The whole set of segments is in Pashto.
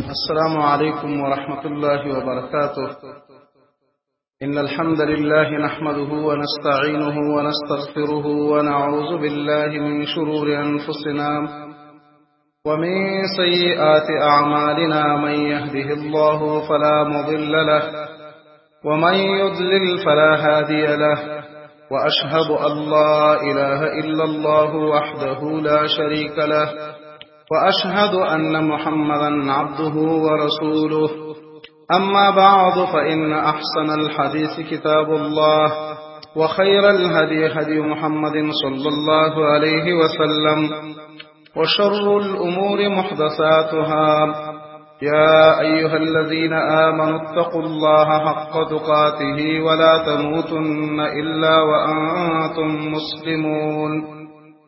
السلام عليكم ورحمة الله وبركاته. إن الحمد لله نحمده ونستعينه ونستغفره ونعوذ بالله من شرور أنفسنا ومن سيئات أعمالنا. من يهده الله فلا مضل له ومن يضلل فلا هادي له، وأشهد أن لا إله إلا الله وحده لا شريك له، وأشهد أن محمدا عبده ورسوله. أما بعد، فإن أحسن الحديث كتاب الله، وخير الهدي هدي محمد صلى الله عليه وسلم، وشر الأمور محدثاتها. يا أيها الذين آمنوا اتقوا الله حق تقاته ولا تموتن إلا وأنتم مسلمون.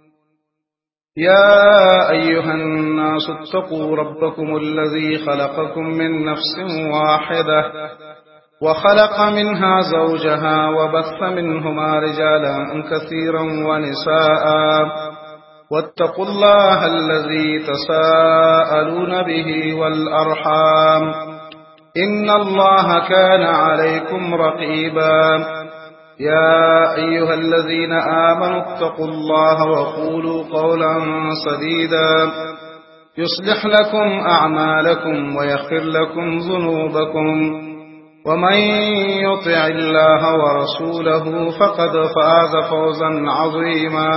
يا أيها الناس اتقوا ربكم الذي خلقكم من نفس واحدة وخلق منها زوجها وبث منهما رجالا كثيرا ونساء، واتقوا الله الذي تساءلون به والأرحام، إن الله كان عليكم رقيبا. يا أيها الذين آمنوا اتقوا الله وقولوا قولا سديدا يصلح لكم أعمالكم ويغفر لكم ذنوبكم، ومن يطع الله ورسوله فقد فاز فوزا عظيما.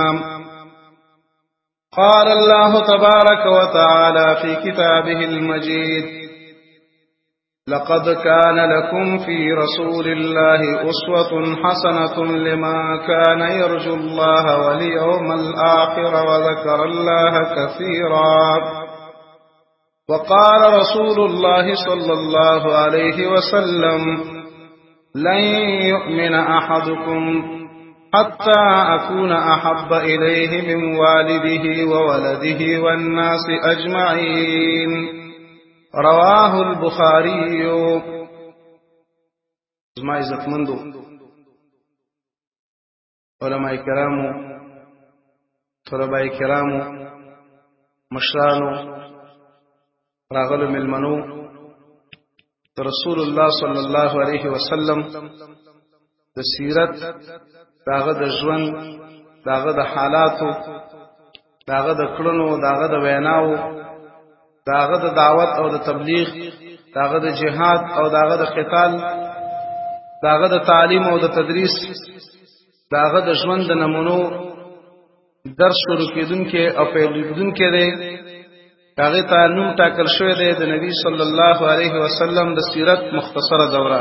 قال الله تبارك وتعالى في كتابه المجيد: لقد كان لكم في رسول الله أسوة حسنة لمن كان يرجو الله واليوم الآخر وذكر الله كثيرا. وقال رسول الله صلى الله عليه وسلم: لن يؤمن أحدكم حتى أكون أحب إليه من والده وولده والناس أجمعين. رواه البخاري. زما عزتمندو علماء کرامو، طلباء کرامو، مشرانو، راغلو ملمنو، رسول الله صلی الله علیه وسلم د سیرت، داغه د ژوند، داغه د حالاتو، داغه د کړنو، داغه د ویناو، داغه د دعوت او د تبلیغ، داغه د جهاد او داغه د قتال، داغه د تعلیم او د تدریس، داغه د ژوند د نمونو درس شروع کیدونکې او پیلېدونکې دی. هغه ته نوم ټاکل شوی دی د نبی صلی الله علیه وسلم د سیرت مختصره دوره.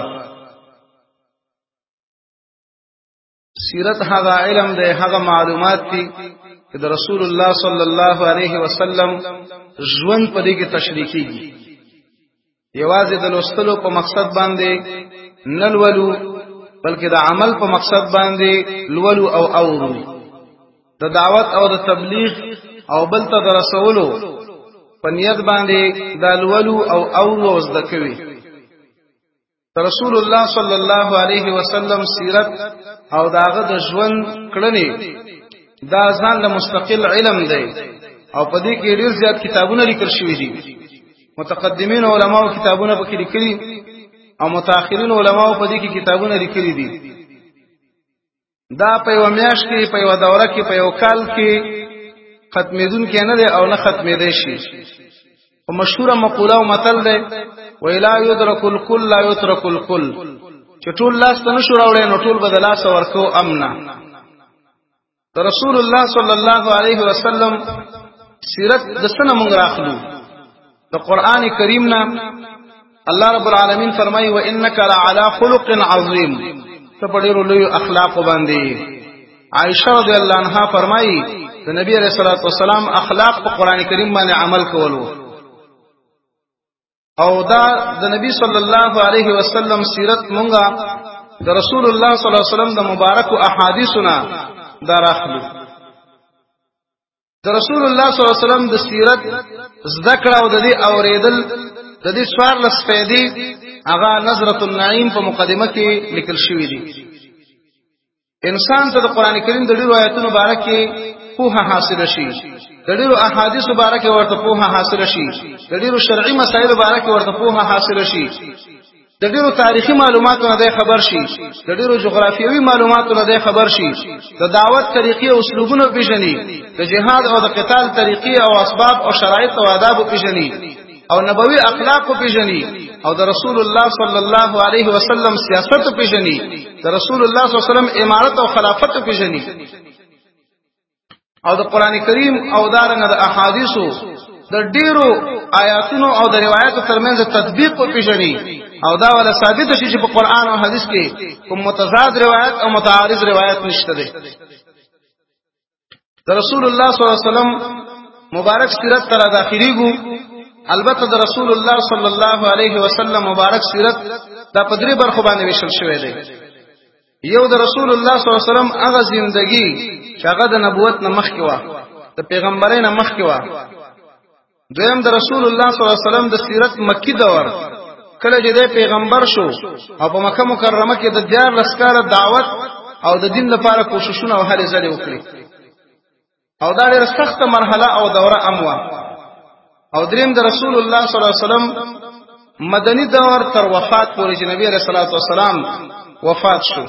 سیرت هغه علم دی، هغه معلومات دي چې د رسول الله صلی الله علیه وسلم ژوند په دې کې تشریح کیږي. یوازې د لوستلو په مقصد باندې نه لولو، بلکې د عمل په مقصد باندې لولو او اورو، د دعوت او د تبلیغ او بل ته د رسولو په نیت باندې د لولو او اورو او زده کوي. رسول الله صلی الله علیه وسلم سیرت او داغه د ژوند کړنې دا ځان له مستقل علم دی او په دې کې ډېر زیات کتابونه لیکل شوي دي. متقدمین علماو کتابونه پکې لیکلي او متأخرین علماو په دې کې کتابونه لیکلي دي. دا په یو میاشت کې، په یو دوره کې، په یو کال کې ختمېدون کې نه دی او نه ختمېدای شي. په مشهوره مقوله او متل دی: وَإِلَا يُدْرَكُ الْكُلُّ لَا يُتْرَكُ الْكُلُّ. چې ټول لاس ته نشو راوړی نو ټول به د لاس ورکو امنا. د رسول الله صلی الله علیه وسلم سیرت د سنه مونږ راخلو د قران کریم نه. الله رب العالمین فرمایي: وانک لعلى خلق عظیم. ته په ډیرو لوی اخلاق باندې. عائشہ رضی الله عنها فرمایي د نبی علیہ الصلوۃ والسلام اخلاق په قران کریم باندې عمل کولو او دا د نبی صلی الله علیه وسلم سیرت مونږه د رسول الله صلی الله علیه وسلم د مبارک احادیثنا دا راخلو. د رسول الله صلی الله علیه وسلم د سیرت ذکر او د دې اوریدل د دې څوار لس فائدې هغه نظرۃ النعیم په مقدمه کې لیکل شوی دي. انسان ته د قران کریم د ډیرو آیاتونو مبارکې پوهه حاصل شي د ډیرو احادیث مبارکه ورته پوهه حاصل شي د ډیرو شرعي مسائل مبارکه ورته پوهه حاصل شي د ډیرو تاریخي معلوماتو نه خبر شي د ډیرو جغرافیوي معلوماتو نه خبر شي د دعوت طریقې او اسلوبونو پیژني د جهاد او د قتال طریقې او اسباب او شرایط او آداب پیژني او نبوي اخلاق پیژني او د رسول الله صلی الله علیه وسلم سیاست پیژني د رسول الله صلی الله علیه وسلم امارت او خلافت پیژني او د قران کریم او دارنګ د احادیثو د ډیرو آیاتونو او د روایتو ترمنځ تطبیق پیژني او دا ولا ثابت شي چې په قران او حدیث کې کوم متضاد روایت او متعارض روایت نشته ده د رسول الله صلی الله علیه وسلم مبارک سیرت تر داخليګو البته د رسول الله صلی الله علیه وسلم مبارک سیرت د پدری برخو باندې وشل شوې ده یو د رسول الله صلی الله علیه وسلم هغه ژوندۍ چې هغه د نبوت نه مخکې و د پیغمبرۍ نه مخکې و دویم د رسول الله صلی الله علیه وسلم د سیرت مکی دور کله چې د پیغمبر شو او په مکه مکرمه کې د دیار لسکاله دعوت او د دین لپاره کوششونه او هلې ځلې وکړي او دا ډېر سخت مرحله او دوره اموا او دریم د رسول الله صلی الله علیه وسلم مدنی دور تر وفات پورې چې نبی رسول الله صلی الله علیه وسلم وفات شو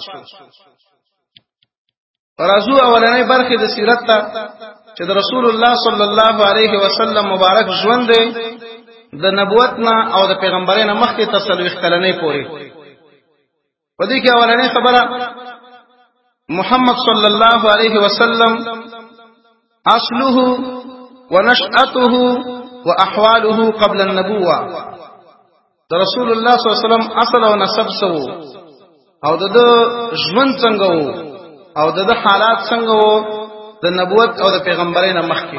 راځو اولنې برخه د سیرت ته چې د رسول الله صلی الله علیه وسلم مبارک ژوند دی د نبوتنا او د پیغمبرۍ نه مخکې تسلوخ کلنې پورې په دې کې اولنې خبره محمد صلی الله علیه وسلم اصله ونشأته واحواله قبل النبوه د رسول الله صلی الله علیه وسلم اصل او نسب سو او د ژوند څنګه وو او د حالات څنګه وو د نبوت او د پیغمبرۍ نه مخکې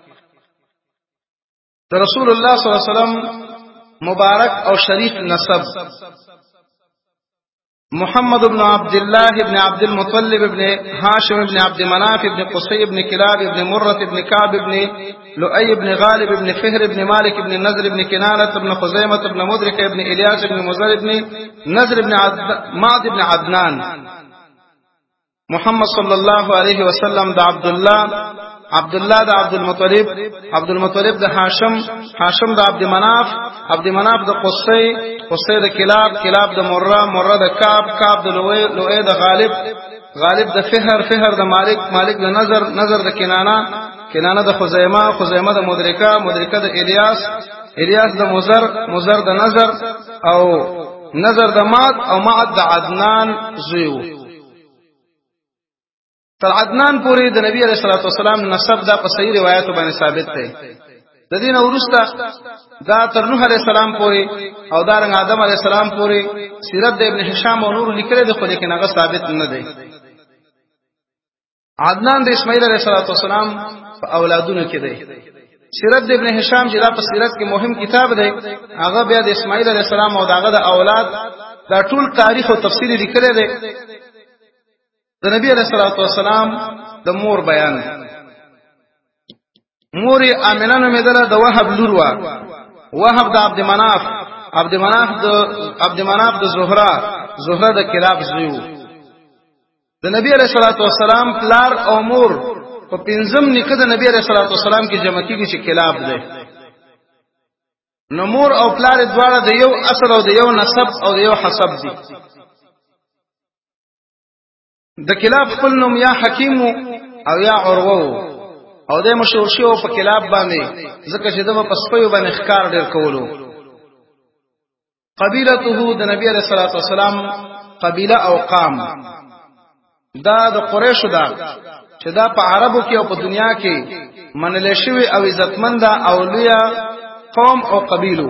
د رسول الله صلی الله علیه وسلم مبارک او شریف نسب محمد بن عبد الله بن عبد المطلب بن هاشم بن عبد مناف بن قصي بن كلاب بن مرة بن كعب بن لؤي بن غالب بن فهر بن مالك بن نذر بن كنانة بن خزيمة بن مدرك بن إلياس بن مزر بن نذر بن معد بن عدنان محمد صلى الله عليه وسلم دا عبد الله دا عبد المطلب دا هاشم دا عبد مناف دا قصي دا كلاب دا مرة دا كعب دا لؤي دا غالب دا فهر دا مالك دا نظر دا كنانة دا خزيمة دا مدركة دا إلياس دا مزر دا نظر او نظر دا معد دا عدنان زيو تر عدنان پوری د نبی علیہ الصلوۃ والسلام نسب دا په صحیح روایتو باندې ثابت دی د دین اورستا دا تر نوح علیہ السلام پوری او دا رنګ آدم علیہ السلام پوری سیرت د ابن هشام او نور لیکل دي خو لیکن هغه ثابت نه دی عدنان د اسماعیل علیہ الصلوۃ والسلام په اولادونو کې دی سیرت د ابن هشام چې دا په سیرت کې مهم کتاب دی هغه بیا د اسماعیل علیہ السلام او داغه د اولاد دا ټول تاریخ او تفصیل لیکل دی د نبی علیہ الصلوۃ والسلام د مور بیان مور امنه نو مدله د وهب لور وا وهب د عبد مناف د زهره د کلاب زیو د نبی علیہ الصلوۃ والسلام پلار او مور په پنځم نکه د نبی علیہ الصلوۃ والسلام کې جمع کیږي چې کلاب ده نو مور او پلار دواړه د یو اصل او د یو نسب او د یو حسب دي د کلاب خپل نوم یا حکیم او یا عروه او د مشهور شو په کلاب باندې ځکه چې د پسپیو باندې ښکار ډیر کولو قبیلته د نبی علیہ الصلوۃ والسلام قبیله او قام دا د قریشو دا چې دا په عربو کې او په دنیا کې منل شوی او عزتمند او لوی قوم او قبیلو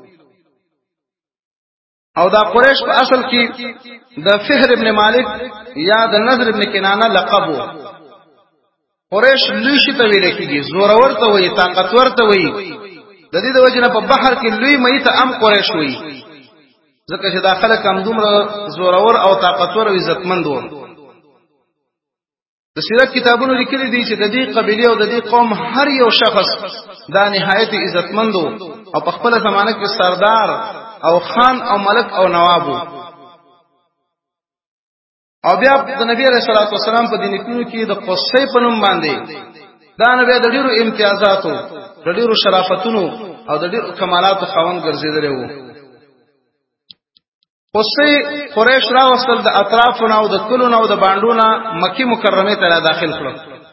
او دا قریش په اصل کې د فهر ابن مالک یا د نذر ابن کنانه لقب وو قریش لوی شته ویل کېږي زورور ته وي طاقتور ته وي د دې د وجنه په بحر کې لوی مې ته ام قریش وي ځکه چې داخله کم دومره زورور او طاقتور او عزتمند وو د سیرت کتابونو لیکلي دي چې د دې قبيله او د دې قوم هر یو شخص دا نهایت عزتمند او په خپل زمانه کې سردار او خان او ملک او نواب او بیا د نبی رسول الله والسلام په دین کې د قصې په نوم باندې دا نبی د ډیرو امتیازاتو د ډیرو شرافتونو او د ډیرو کمالاتو خاوند ګرځیدلی وو. قصې قریش راوستل د اطرافونو او د کلونو او د باندونو مکی مکرمه ته داخل کړو.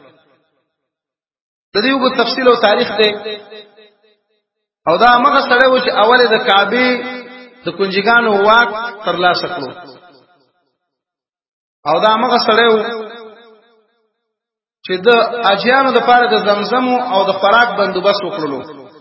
د دې وګ تفصیل او تاریخ دی او دا هغه سره و چې اوله د کعبه د کنجګانو واک ترلاسه کړو او دا هغه سره و چې د اجیانو د پاره د زمزم او د خوراک بندوبست وکړلو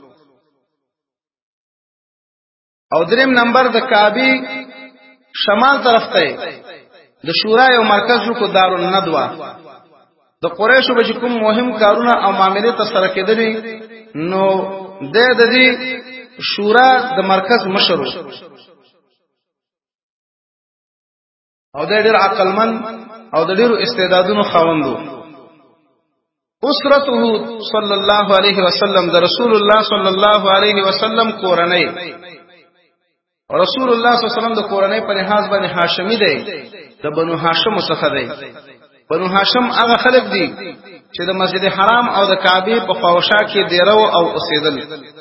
او دریم نمبر د کعبه شمال طرف ته د شورا یو مرکز کو دارالندوه د قریشو به کوم مهم کارونه او معاملې ته سره کېدلې نو د دې شورا د مرکز مشر او د ډېر عقلمن او د ډېر استعدادونو خاوندو. اسرته صلی الله علیه وسلم د رسول الله صلی الله علیه وسلم کورنۍ رسول الله صلی الله علیه وسلم د کورنۍ په لحاظ باندې هاشمی دی د بنو هاشم څخه دی. بنو هاشم هغه خلک دي چې د مسجد حرام او د کعبه په خواوشا کې دیرو او اوسېدل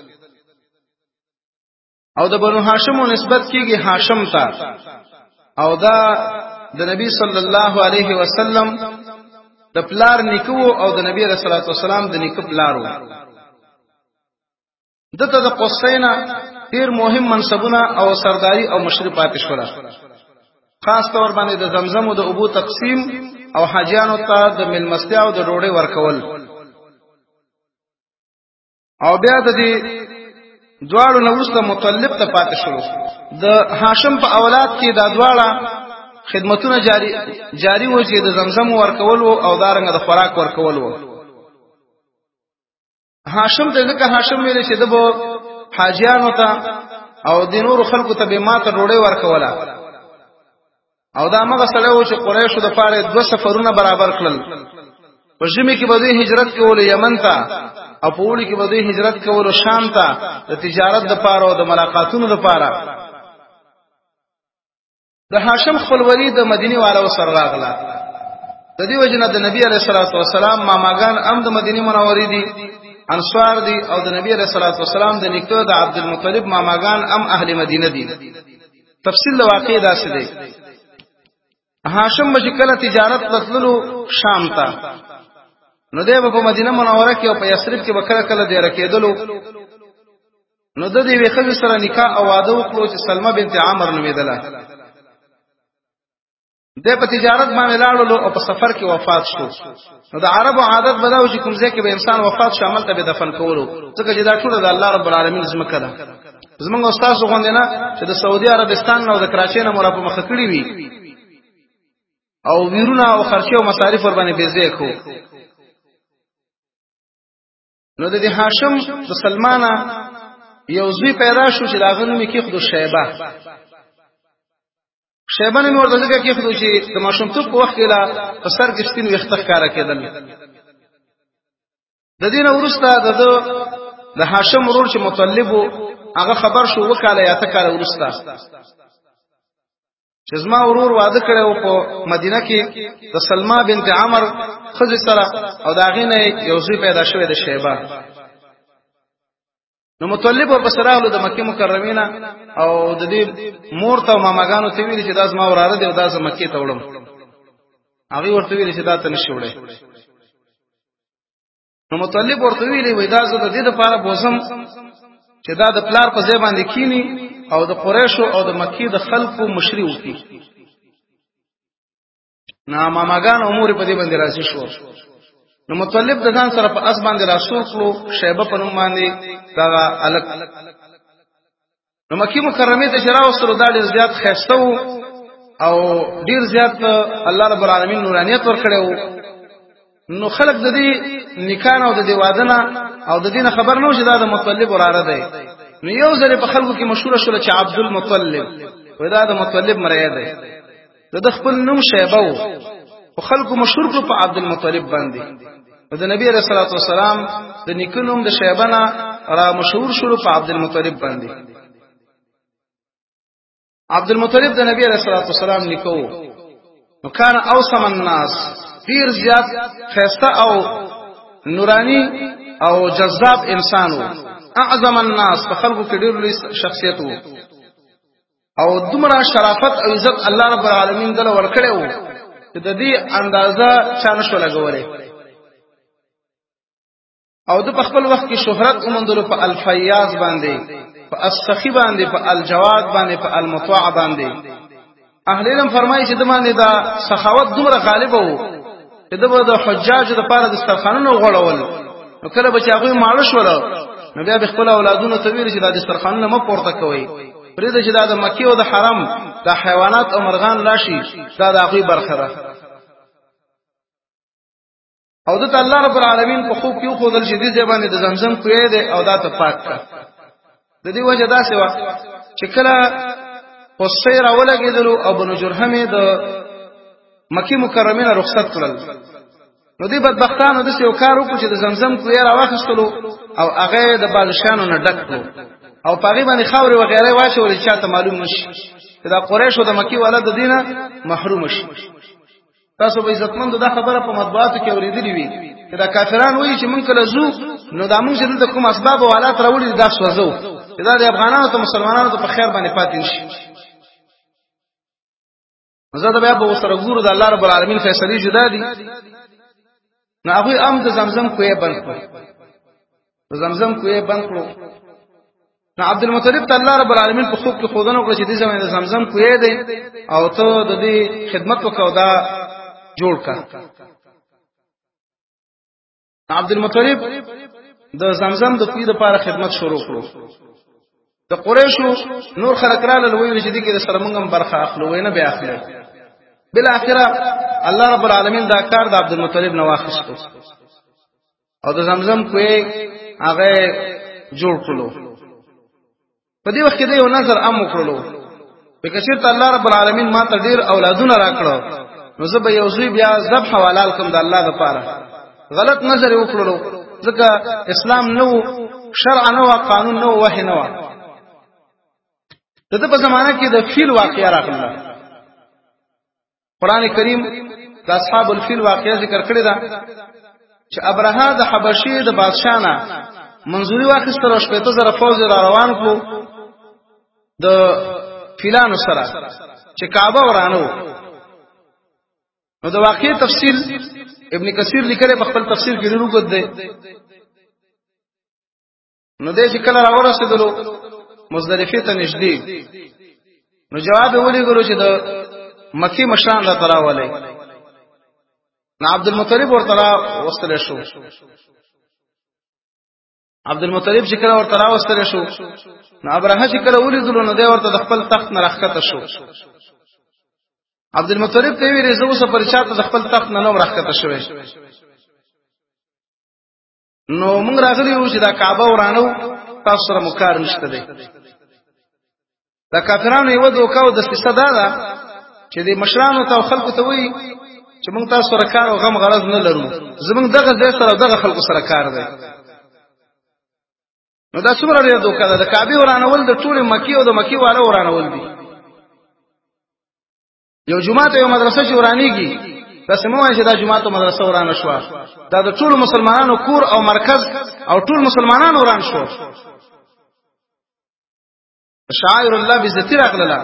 او د بنو هاشم نسبت کیږي هاشم ته او دا د نبی صلی الله علیه وسلم د پلار نیکو او د نبی رسول الله صلی الله علیه وسلم د نیکو پلارو. دته د قصینا ډیر مهم منصبونه او سرداری او مشرف پاتې شولا. خاص طور باندې د زمزم او د ابو تقسیم او حاجیانو ته د ملمستیا او د ډوډۍ ورکول او بیا د دې دواړو نوښت مطلب ته پاتې شو. د هاشم په اولاد کې دا دواړه خدمتونه جاری و چې د زمزم ورکول او دارنګ د خوراک ورکول وو. هاشم دغه هاشم ویل چې د حاجیانو ته او د نور خلکو ته به ماته ډوډۍ ورکوله او دا هغه سره و چې قریشو د پاره 2 سفرونه برابر کړل. په ژمي کې به دوی هجرت کول یمن ته او په وړي کې به دوی هجرت کول شام ته د تجارت د پاره او د ملاقاتونو د پاره. د هاشم خپلولی د مدینه والو سره راغله. د دې وجنه د نبی علیه الصلاۃ والسلام ماماګان هم د مدینه منورې دي انصار دي او د نبی علیه الصلاۃ والسلام د نیکو د عبدالمطلب ماماګان هم اهل مدینه دي. تفصیل واقع دا څه دی. هاشم مشکله تجارت تطللو شام ته نو دیو په مدینه منوره کې او په یثرب کې وکړه کله دی رکیدلو نو د دې وخت سره نکاح او واده وکړو چې سلمہ بنت عامر نومیدله. د په تجارت باندې لاړو او په سفر کې وفات شو. نو د عربو عادت بداو چې کوم ځای کې به انسان وفات شامل ته به دفن کولو ځکه چې دا ټول د الله رب العالمین ذمہ ده. زمونږ استاد غوندنه چې د سعودي عربستان او د کراچۍ نه مور په مخ کړی وي او ویرونه او خرچه او مصارف ور باندې بیزې کو. نو د هاشم د سلمانه یو ځوی پیدا شو چې داغه نوم کې خود شیبه نه ورته کې خود چې د ماشومتوب په وخت کې لا په سر کې سپین وختخ کارا کېدل. د دینه ورسته د هاشم ورور چې مطلب هغه خبر شو وکاله یا تکاله ورسته چې زما ورور واده کړو په مدینه کې د سلمہ بنت عمر خزي سره او داغه نه یو ځای پیدا شوی د شیبه. نو مطلب ور بسراله د مکه مکرمه او د دې مور ته ماماګانو ته ویل چې دا زما وراره دی او دا زما مکه ته وړم. هغه ورته ویل چې دا ته نشي وړي. نو مطلب ورته ویل وای دا زه د دې لپاره بوزم چې دا د پلار په ځای باندې کینی او د قریشو او د مکی د خلقو مشری وکي. نا ماماګان امور په دې باندې راځي شو. نو مطلب د ځان سره په اس باندې رسول کړو شیبه په نوم باندې دا الک. نو مکی مکرمه ته شراو سره دا ډیر زیات خېستو او ډیر زیات الله رب العالمین نورانیت ور کړو. نو خلق د دې نکاح او د دې وادنه او د دې خبر نو چې دا د مطلب وراره دی. نو یو ځل په خلکو کې مشهور شول چې عبد المطلب ودا د مطلب مریه دی. د خپل نوم شیبه وو او خلکو مشهور کړ په عبد المطلب باندې. د نبی رسول الله صلی الله علیه وسلم د نیکونوم د شیبه نه را مشهور شول په عبد المطلب باندې. عبد المطلب د نبی رسول الله صلی الله علیه وسلم نیکو نو کان اوسم الناس ډیر زیات خسته او نورانی او جذاب انسان وو اعظم الناس په خلقو کې ډیر لوی شخصیت وو او دومره شرافت او عزت الله رب العالمین دل ورکړي وو چې د دې اندازه چا نشو لګولې او د خپل وخت کې شهرت اومندلو په الفیاض باندې په السخی باندې په الجواد باندې په المطاع باندې اهل علم فرمایي چې د باندې دا سخاوت دومره غالب وو چې د حجاج د پاره د دسترخوانونو غړول نو کله به چې هغه ماړه شول نو بیا به خپل اولادونو ته ویل چې د دسترخوانونو مو پورته کوي پرې چې د مکی او د حرم د حیوانات او مرغان راشي دا د هغه برخه ده او د الله رب العالمین په خوب کې خو دل شدید باندې د زمزم کوی دی او دا ته پاک کا د دې وجه دا سوا چې کله قصیر اولګیدلو او بنو جرهم د مکی مکرمه رخصت کړل نو دې بدبختانو د یو کار وکړي چې د زمزم کوی راوخستلو او هغه د بادشاہانو نه ډک کړو او پاغي باندې خاورې وغیرہ واچول چې چاته معلوم نشي دا قریش او د مکی والا د دینه محروم شي تاسو به عزتمند دا خبره په مطبوعاتو کې اوریدلې وي چې دا کافرانو وایي چې مونږ کله زو نو دا مونږ چې د کوم اسباب او حالات راوړي دا سوځو چې دا د افغانانو ته مسلمانانو ته په خیر باندې پاتې نشي زړه بیا به سره ګورو د الله رب العالمین فیصله جدا دي نو هغه ام د زمزم کوی بند کړو د زمزم کوی بند کړو نو عبد المطلب ته الله رب العالمین په خوب کې خودنه کړ چې دې زمانه د زمزم کوی دی او ته د دې خدمت وکاو دا جوړ کا عبد المطلب د زمزم د کوی لپاره خدمت شروع کړو د قریشو نور خلک را لوي چې دې کې د سرمنګم برخه اخلو وینه بیا اخلي بل اخره الله رب العالمین دا کار د عبد المطلب نو واخیستو او د زمزم کوی هغه جوړ کړو په دې وخت کې یو نظر ام وکړلو په کثیر ته الله رب العالمین ما ته ډیر اولادونه راکړو نو زه به یو ځای بیا ذبح حلال کوم د الله لپاره غلط نظر وکړلو ځکه اسلام نو شرع نو قانون نو وحی نو دغه په زمانہ کې د فیل واقعیا راغله قران کریم د اصحاب الفیل واقعیا ذکر کړی دا چې ابرهه د حبشي د بادشاہ نه منظوری واخیستل او شپته زره فوج را روان کړو د فیلانو سره چې کعبه ورانو نو د واقعي تفصیل ابن کثیر لیکلی په خپل تفسیر کې ډیرو کړ دی نو دې چې کله راورسېدلو مزدلفه ته نږدې نو جواب ولې ګورو چې د مکی مشران را تراولې نو عبد المطلب ورته وستل شو عبد المطلب چې کله ورته راوستل شو نو ابراهیم چې کله ولیدل نو دی ورته د خپل تخت نه راخته شو عبد المطلب ته ویل زه اوس پر چاته د خپل تخت نه نو راخته شوې نو موږ راغلی یو چې دا کعبه ورانو تاسو سره مکار نشته دی دا کافرانو یو دوکاو د صدا ده چې د مشرانو ته خلکو ته وایي چې موږ تاسو سره کار او غم غرض نه لرو زموږ دغه ځای سره دغه خلکو سره کار دی نو دا څومره لري دوکا ده د کعبه ورانول د ټول مکی او د مکی والو ورانول دي یو جمعه ته یو مدرسه چې ورانیږي دا سموای چې دا جمعه ته مدرسه ورانه شو دا د ټول مسلمانانو کور او مرکز او ټول مسلمانانو وران شو شاعر الله بذتی راغله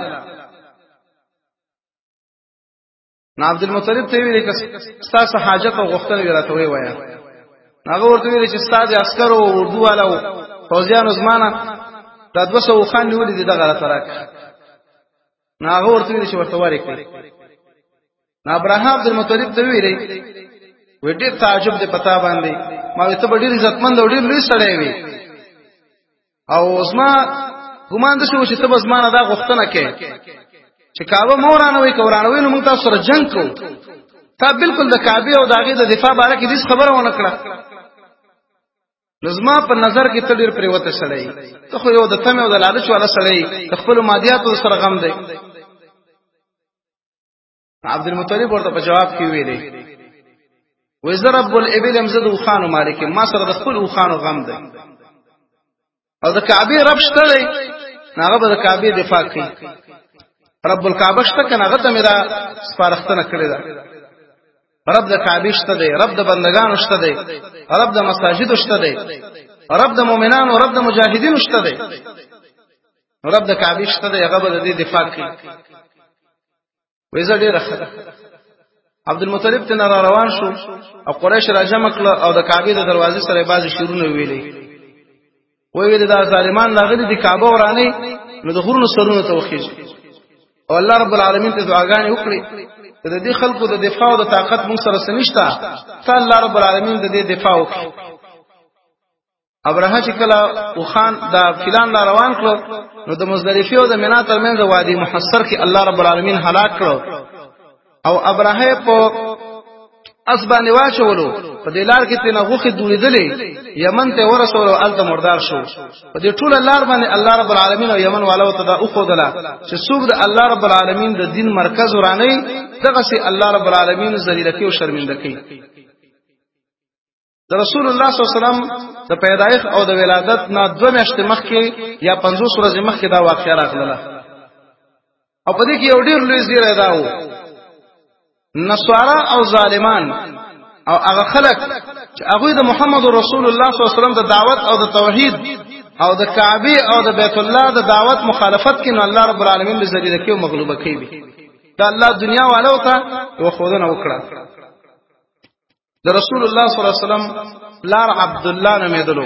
نو عبد المطلب ته ویل چې ستاسو حاجت او غوښتنه ورته وی وای هغه ورته ویل چې ستاسو عسكر او اردو والو فوزیانو زمانہ دا 200 خان نیولې دي دغه ترک ناغه ورته ویل چې ورته واره کړی نا ابراهیم عبد المطلب ته ویلې وې ډېر تعجب دې پتا باندې ما ته ډېر عزتمند او ډېر لوی سړی وي او اسما ګمان د شو چې ته بس مان دا غوښتنه کې چې کعبه مورانه وي کورانه وي نو موږ تاسو سره جنگ کوو تا بالکل د کعبه او داغه د دفاع باره کې هیڅ خبره ونه کړه لزما په نظر کې تلیر پریوته سړی ته خو یو د تمه او د لالچ والا سړی خپل مادیاتو سره غم دی عبد المطلب ورته په جواب کې ویلي وزر رب الابل امزد وخانو مالک ما سره د خپل وخانو غم دی او د کعبه رب شته هغه به د کعبه دفاع کوي رب الکعبه شته کنه هغه ته میرا سپارښتنه کړې ده رب د کعبه شته دی رب د بندگانو شته دی رب د مساجد شته دی رب د مؤمنانو رب د مجاهدینو شته دی رب د کعبه شته دی هغه به د دفاع کوي وېزه ډیره خره عبد المطلب ته را روان شو او قریش راجمع کړه او د کعبه د دروازې سره بعضی شیرونه ویلې وې دا ظالمان لاغلي د کعبه ورانه نو د غرونو سرونه ته وخیږي او الله رب العالمین ته دعاګانې وکړي د دې خلکو د دفاع او د طاقت موږ سره سنشتا ته الله رب العالمین د دې دفاع وکړي ابرهه چې کله او خان دا فلان لا روان کړو نو د مزدلفه او د مینا ترمنځ وادي محصر کې الله رب العالمین هلاک کړو او ابرهه په اسبانه واچولو په دلار کې تنه غوخه دویدلې یمن ته ورسولو الته مردار شو په دې ټول لار باندې الله رب العالمین او یمن والو ته دا اوخدله چې څوک د الله رب العالمین د دین مرکز ورانه دغه سي الله رب العالمین ذلیلتی او شرمندګي د رسول الله صلی الله علیه وسلم د پیدایښت او د ولادت نه 2 میاشتې مخکې یا 50 ورځې مخکې دا واقعیا راغله او په دې کې یو ډیر لوی زیری داو نصارا او ظالمان او هغه خلک چې هغه د محمد رسول الله صلی الله علیه وسلم د دعوت او د توحید او د کعبه او د بیت الله د دعوت مخالفت کینو الله رب العالمین به ذلیل کوي او مغلوب کوي دا الله دنیا والو ته وخودنه وکړه د رسول الله صلی الله علیه وسلم لار عبد الله نومې دلو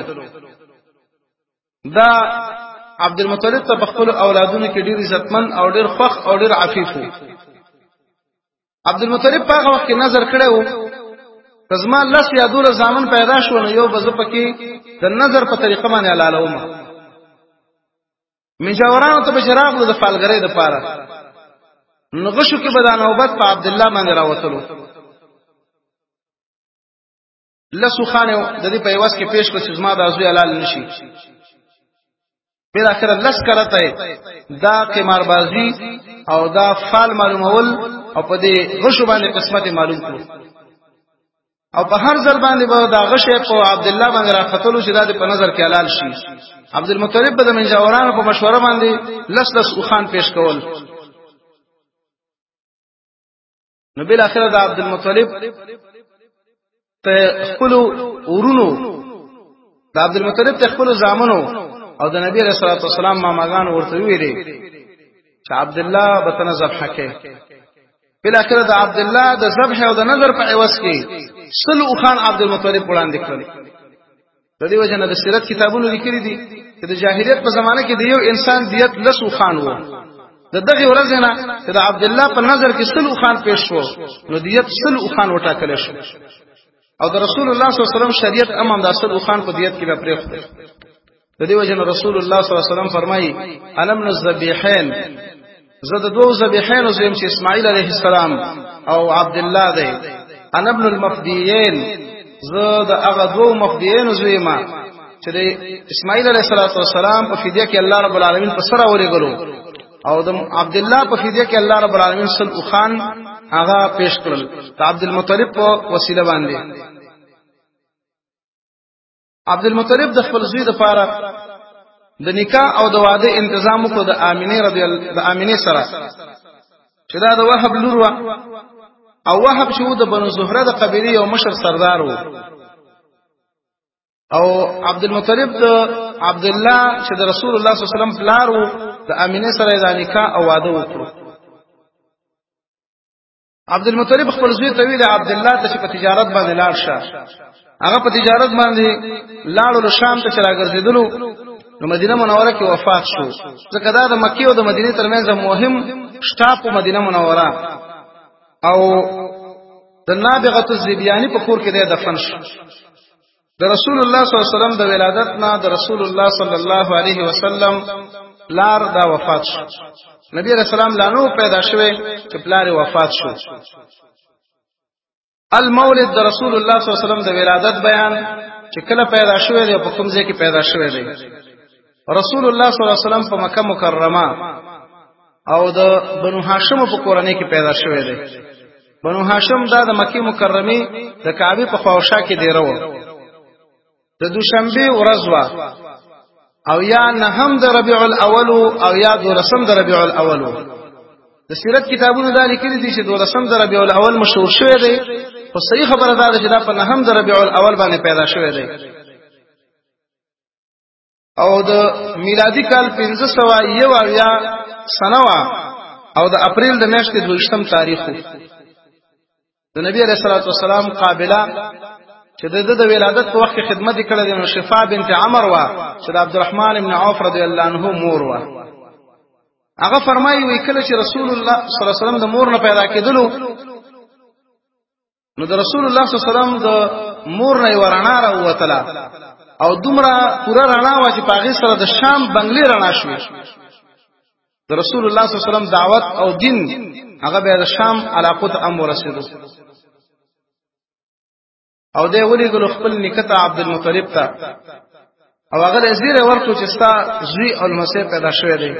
دا عبد المطلب ته خپل اولادونو کې ډیر عزتمن او ډیر خوخ او ډیر عفیف وو عبد المطلب په هغه وخت کې نظر کړو زما لس یا دوله زامن پیدا شو نو یو بز پکې د نظر په طریقه باندې علالومه مجاورانو ته بشراغ د فالګری د پاره نغشو کې بدان نوبت په عبد الله باندې راوتلو لسو خانه د دې په یواز کې پیش کړ چې زما د ازوی حلال نشي بل اخر لس کرته دا قماربازي او دا فال معلومول او په دې غشو باندې قسمت معلوم کړو او په هر ځل باندې به دا غشه په عبد الله باندې رافتلو چې دا په نظر کې حلال شي عبد المطلب به د منجاورانو په مشوره باندې لس خان پیش کول نو بل اخر دا عبد المطلب ته خپل ورونو د عبد المطلب ته خپل زامنو او د نبی رسول الله صلی الله علیه وسلم ماماګان ورته ویلي چې عبد الله بتنه ذبح کړي بل اخر د عبد الله د ذبح او د نظر په عوض کې سلو خان عبد المطلب وړاندې کړل د دې وجه نه د سیرت کتابونو لیکلي دي چې د جاهلیت په زمانه کې د یو انسان دیت لسو خان وو د دغه ورځ نه چې د عبد الله په نظر کې سلو خان پیښ شو نو دیت سلو خان وټاکل شو او د رسول الله صلی الله علیه وسلم شریعت امام د سلو خان په دیت کې به پرېخت د دې وجه نه رسول الله صلی الله علیه وسلم فرمایي علم الذبیحین زه د دوه ذبیحین زویم چې اسماعیل علیه السلام او عبد الله دی انا ابن المفدیین زه د هغه دوه مفدیین زویم چې د اسماعیل علیه السلام په فدیه کې الله رب العالمین په سره ورغلو او د عبد الله په فدیه کې الله رب العالمین سل خان هغه پیش کړل د عبد المطلب په وسیله باندې عبد المطلب د خپل زوی لپاره د نکاح او د واده تنظیم کو د امینه رضی الله د امینه سره چې دا د وهب لور او وهب شو د بنو زهره د قبیله یو مشر سردار وو او عبد المطلب د عبد الله چې د رسول الله صلی الله علیه وسلم پلار وو د امینه سره د نکاح او واده وکړو عبد المطلب خپل زوی ته ویل عبد الله ته په تجارت باندې لاړ شه هغه په تجارت باندې لاړو شام ته راګرځیدلو نو مدینه منوره کې وفات شو ځکه دا د مکه او د مدینه ترمنځ مهم شټاپ په مدینه منوره او د نابغه الزبیانی په کور کې د دفن شو د رسول الله صلی الله علیه وسلم د ولادت نه د رسول الله صلی الله علیه وسلم لار دا وفات شو نبی رسول الله لانو پیدا شوه چې پلار وفات شو المولد د رسول الله صلی الله علیه وسلم د ولادت بیان چې کله پیدا شوه دی په کوم ځای کې پیدا شوه دی رسول الله صلی الله علیه وسلم په مکه مکرمه او د بنو هاشم په کورنۍ کې پیدا شوه دی بنو هاشم دا د مکه مکرمه د کعبه په خواوشا کې دی راو د دوشنبه ورځ وا او یا نهم د ربيع الاول او یا د رسم د ربيع الاول د سیرت کتابونو دا لیکلي دي چې 12 د ربيع الاول مشهور شوی دی، خو صحیح خبره ده چې دا په 9 د ربيع الاول باندې پیدا شوی دی او د میلادي کال 1501 سنه وا او د اپریل د میاشتې 22 تاریخ د نبی علیہ الصلوۃ والسلام قابله چې د ولادت په وخت خدمت کړې نو شفاء بنت عمر وا چې د عبدالرحمن ابن عوف رضی الله عنه مور وا. هغه فرمایي وی کله چې رسول الله صلی الله علیه وسلم د مور نه پیدا کېدلو نو د رسول الله صلی الله علیه وسلم د مور نه ورنا راوتله او دومره پورا رڼا وا چې پاغي سره د شام بنگلي رڼا شوې. د رسول الله صلی الله علیه وسلم دعوت او دین هغه به د شام علاقو ته امر رسیدو او دی ولي ګل خپل نکته عبد المطلب ته او هغه زیره ورکو چې ستا زوی او المسیح پیدا شوی دی.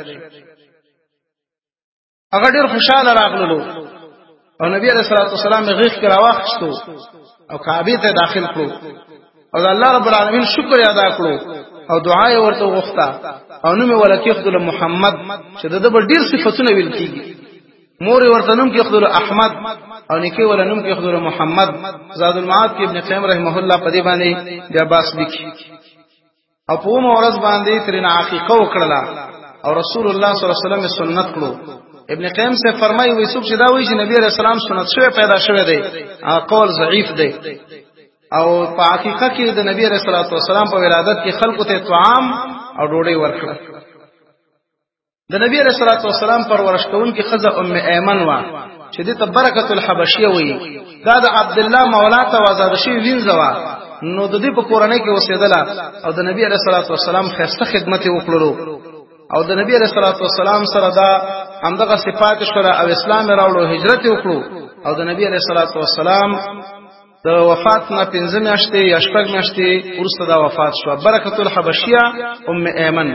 هغه ډیر خوشاله راغلو او نبی علیہ الصلوۃ والسلام غیږ کې راوښتو او کعبه ته داخل کړو او الله رب العالمین شکر ادا کړو او دعا یې ورته وغوښته او نوم ولکه خدای محمد چې د ډیر صفاتونه ویل کیږي. مور ورته نوم کې خدای احمد او نیکه ول نوم کې خدای محمد. زاد المعاد کې ابن قیم رحمه الله په دې باندې بیا باس لیکي او په مورز باندې ترنه عقیقه وکړه او رسول الله صلی الله علیه وسلم سنت کړو. ابن قیم سے فرمایي وي څوک چې دا وایي چې نبی رسول الله سنت شوی پیدا شوی دی قول ضعیف دی او په حقیقت کې د نبی رسول الله صلی الله علیه وسلم په ولادت کې خلکو ته طعام او ډوډۍ ورکړه. د نبی رسول الله صلی الله علیه وسلم پرورش کوونکی خزه ام ایمن وا چې د برکت الحبشیه وی دا د عبد الله مولا ته آزاد شي وینځوا نو د دې په کورنۍ کې اوسېدله او د نبی رسول الله صلی الله علیه وسلم خسته خدمت وکړو او د نبی رسول الله صلی الله علیه وسلم سره دا همدغه صفات شوه او اسلام راوړو هجرت وکړو او د نبی رسول الله صلی الله علیه وسلم د وفات نه 15 میاشتې یا 8 میاشتې وروسته دا وفات شو. برکت الحبشیه ام ایمن.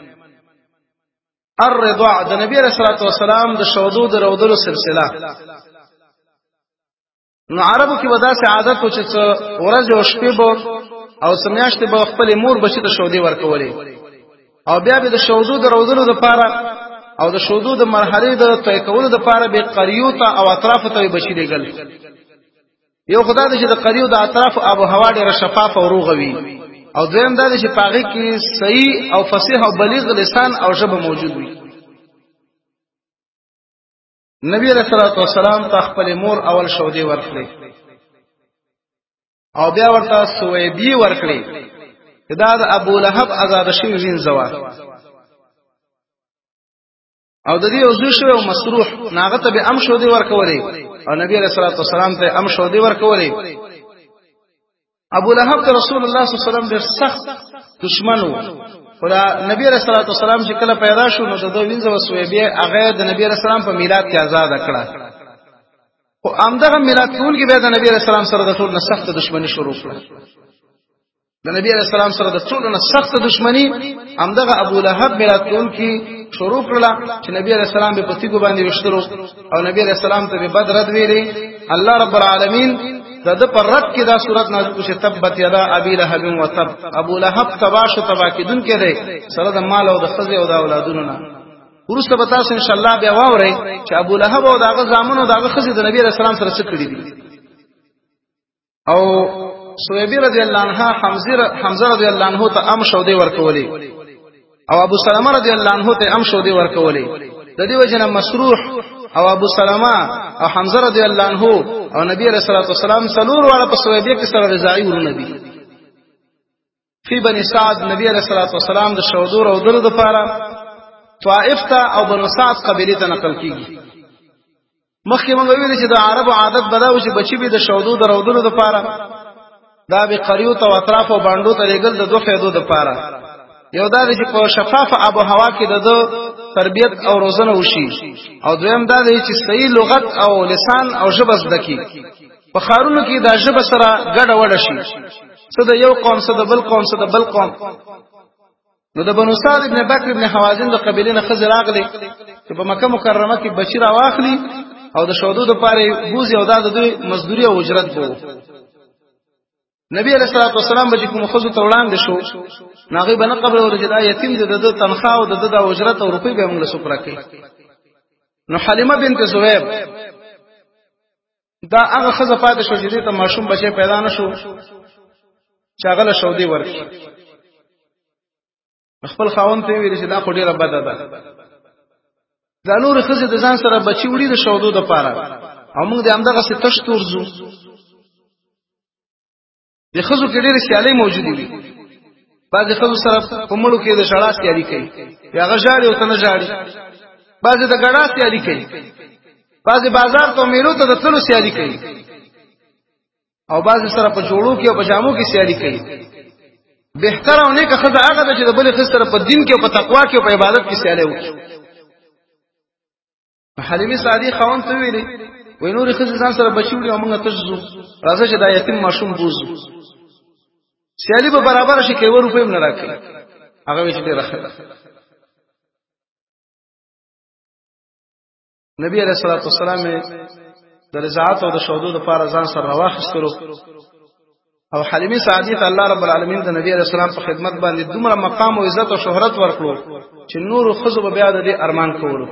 الرضاع د نبی رسول الله صلی الله علیه وسلم د شودو د رودلو سلسله. نو عربو کې ودا سي عادت و چې ورځ او شپه بو او سمیاشتې به خپل مور بچی ته شودي ورکولې او بیا به د شودو د رودلو لپاره او د شودو د مرحله د طی کولو لپاره به قریو ته او اطراف ته بچی لګل. یو خدای دې چې د قریو د اطراف آب او هوا ډیره شفاف او روغ وي او دویم دا چې پاغه کې صحیح او فصیح او بلیغ لسان او ژبه موجود وي. نبی رسول الله صلی الله علیه وسلم خپل مور اول شودي ورکړي او بیا ورته سویبی ورکړي دا د ابو لهب آزاد شوی وینځوا او د دې اوسو شو او مسروح ناغه ته به ام شودي ورکولې او نبی رسول الله صلی الله علیه وسلم ته ام شودي ورکولې. ابو لهب ته رسول الله صلی الله علیه وسلم ډېر سخت دشمن و خدا نبی رسول الله صلی الله علیه وسلم چې کله پیدا شو نو د دوه وینځ وسوي بیا هغه د نبی رسول الله په میلاد کې آزاد کړه او امدغه میلاد ټول کې به د نبی رسول الله سره د ټول نه سخت دشمنی شروع کړه. د نبی رسول الله سره د ټول نه سخت دشمنی امدغه ابو لهب میلاد ټول کې شروع کړه چې نبی رسول الله په پتیګو باندې وشترو او نبی رسول الله ته به بدرد ویلي. الله رب العالمین د پر رد کې دا صورت نازل شو تبت یدا ابي لهب وتب. ابو لهب تباش تبا کیدون کې دی سره د مال او د خزه او د اولادونو نه. ورسته به تاسو ان شاء الله بیا واورئ چې ابو لهب او داغه زامنو داغه خزه د نبی رسول الله سره څه کړی دي. او سویبی رضی الله عنها حمزه رضی الله عنه ته ام شودي ورکولې او ابو سلمہ رضی الله عنه ته ام شودي ورکولې. د دې وجنه مسروح او ابو سلمہ او حمزه رضی الله عنه او نبی رسول الله صلی الله علیه وسلم څلور واړه په سویبی کې سره رضاعي ورونه دي. فی بنی سعد نبی رسول الله صلی الله علیه وسلم د شودور او درو د پاره طائف ته او بنو سعد قبیله ته نقل کیږي. مخکې موږ ویل چې د عربو عادت بداوي چې بچی به د شودو د رودلو د پاره دا به قریو ته اطراف او باندې ته لګل د دوه فائدو د پاره. یو دا چې په شفاف آب او هوا کې د تربیت او روزنه وشي او دویم دا چې صحیح لغت او لسان او ژبه زده کی. په خارونو کې دا ژبه سره ګډه وډه شي څه د یو قوم څه د بل قوم څه د بل قوم. نو د بنو سعد ابن بکر ابن حوازن د قبیلې نه خزر راغلي چې په مکه مکرمه کې بچی را واخلي او د شودو د پاره بوزي او د دوی مزدوري او اجرت بو. نبی علیہ الصلوۃ والسلام به کوم خزو ته وړاندې شو ناغي بنه قبر او د یتیم د تنخواه او د اجرت او روپۍ به موږ سپرا کوي. نو حلیمه بنت زویب دا هغه خزه پاتې شو چې ته ماشوم بچي پیدا نشو چې هغه له شودي ورکړي خپل خاوند ته ویل چې دا خو ډیره بده ده دا نور خزه د ځان سره بچي وړي د شودو د پاره او موږ د همدغه څه تش تورځو د خزو کې ډېر سیالي موجوده دي بعض خزو سره په مړو کې د شړا سیالي کوي یا غژاړي او تنه ژاړي بعض د ګډا سیالي کوي بعض بازار ته میرو ته د تلو سیالي کوي او بعض سره په جوړو کې او په جامو کې سیالي کوي بهتر او نیک خزه هغه ده چې د بل خزه سره په دین کې او په تقوا کې او په عبادت کې سیالي وکړي حلیمه سعدی خوان ته ویلي وای نور خزه ځان سره بچیوړي او موږ تجزو راځه چې دا یتیم ماشوم بوزو سیالي به برابر شي کې و روپې نه راکړي هغه وی چې ډیره خله نبی علیہ الصلوۃ والسلام د رضاعت او د شهادت لپاره ځان سره راوخستلو او حلیمه سعدی ته الله رب العالمین د نبی علیہ السلام په خدمت باندې دومره مقام او عزت او شهرت ورکړو چې نور خزو به بیا د دې ارمان کولو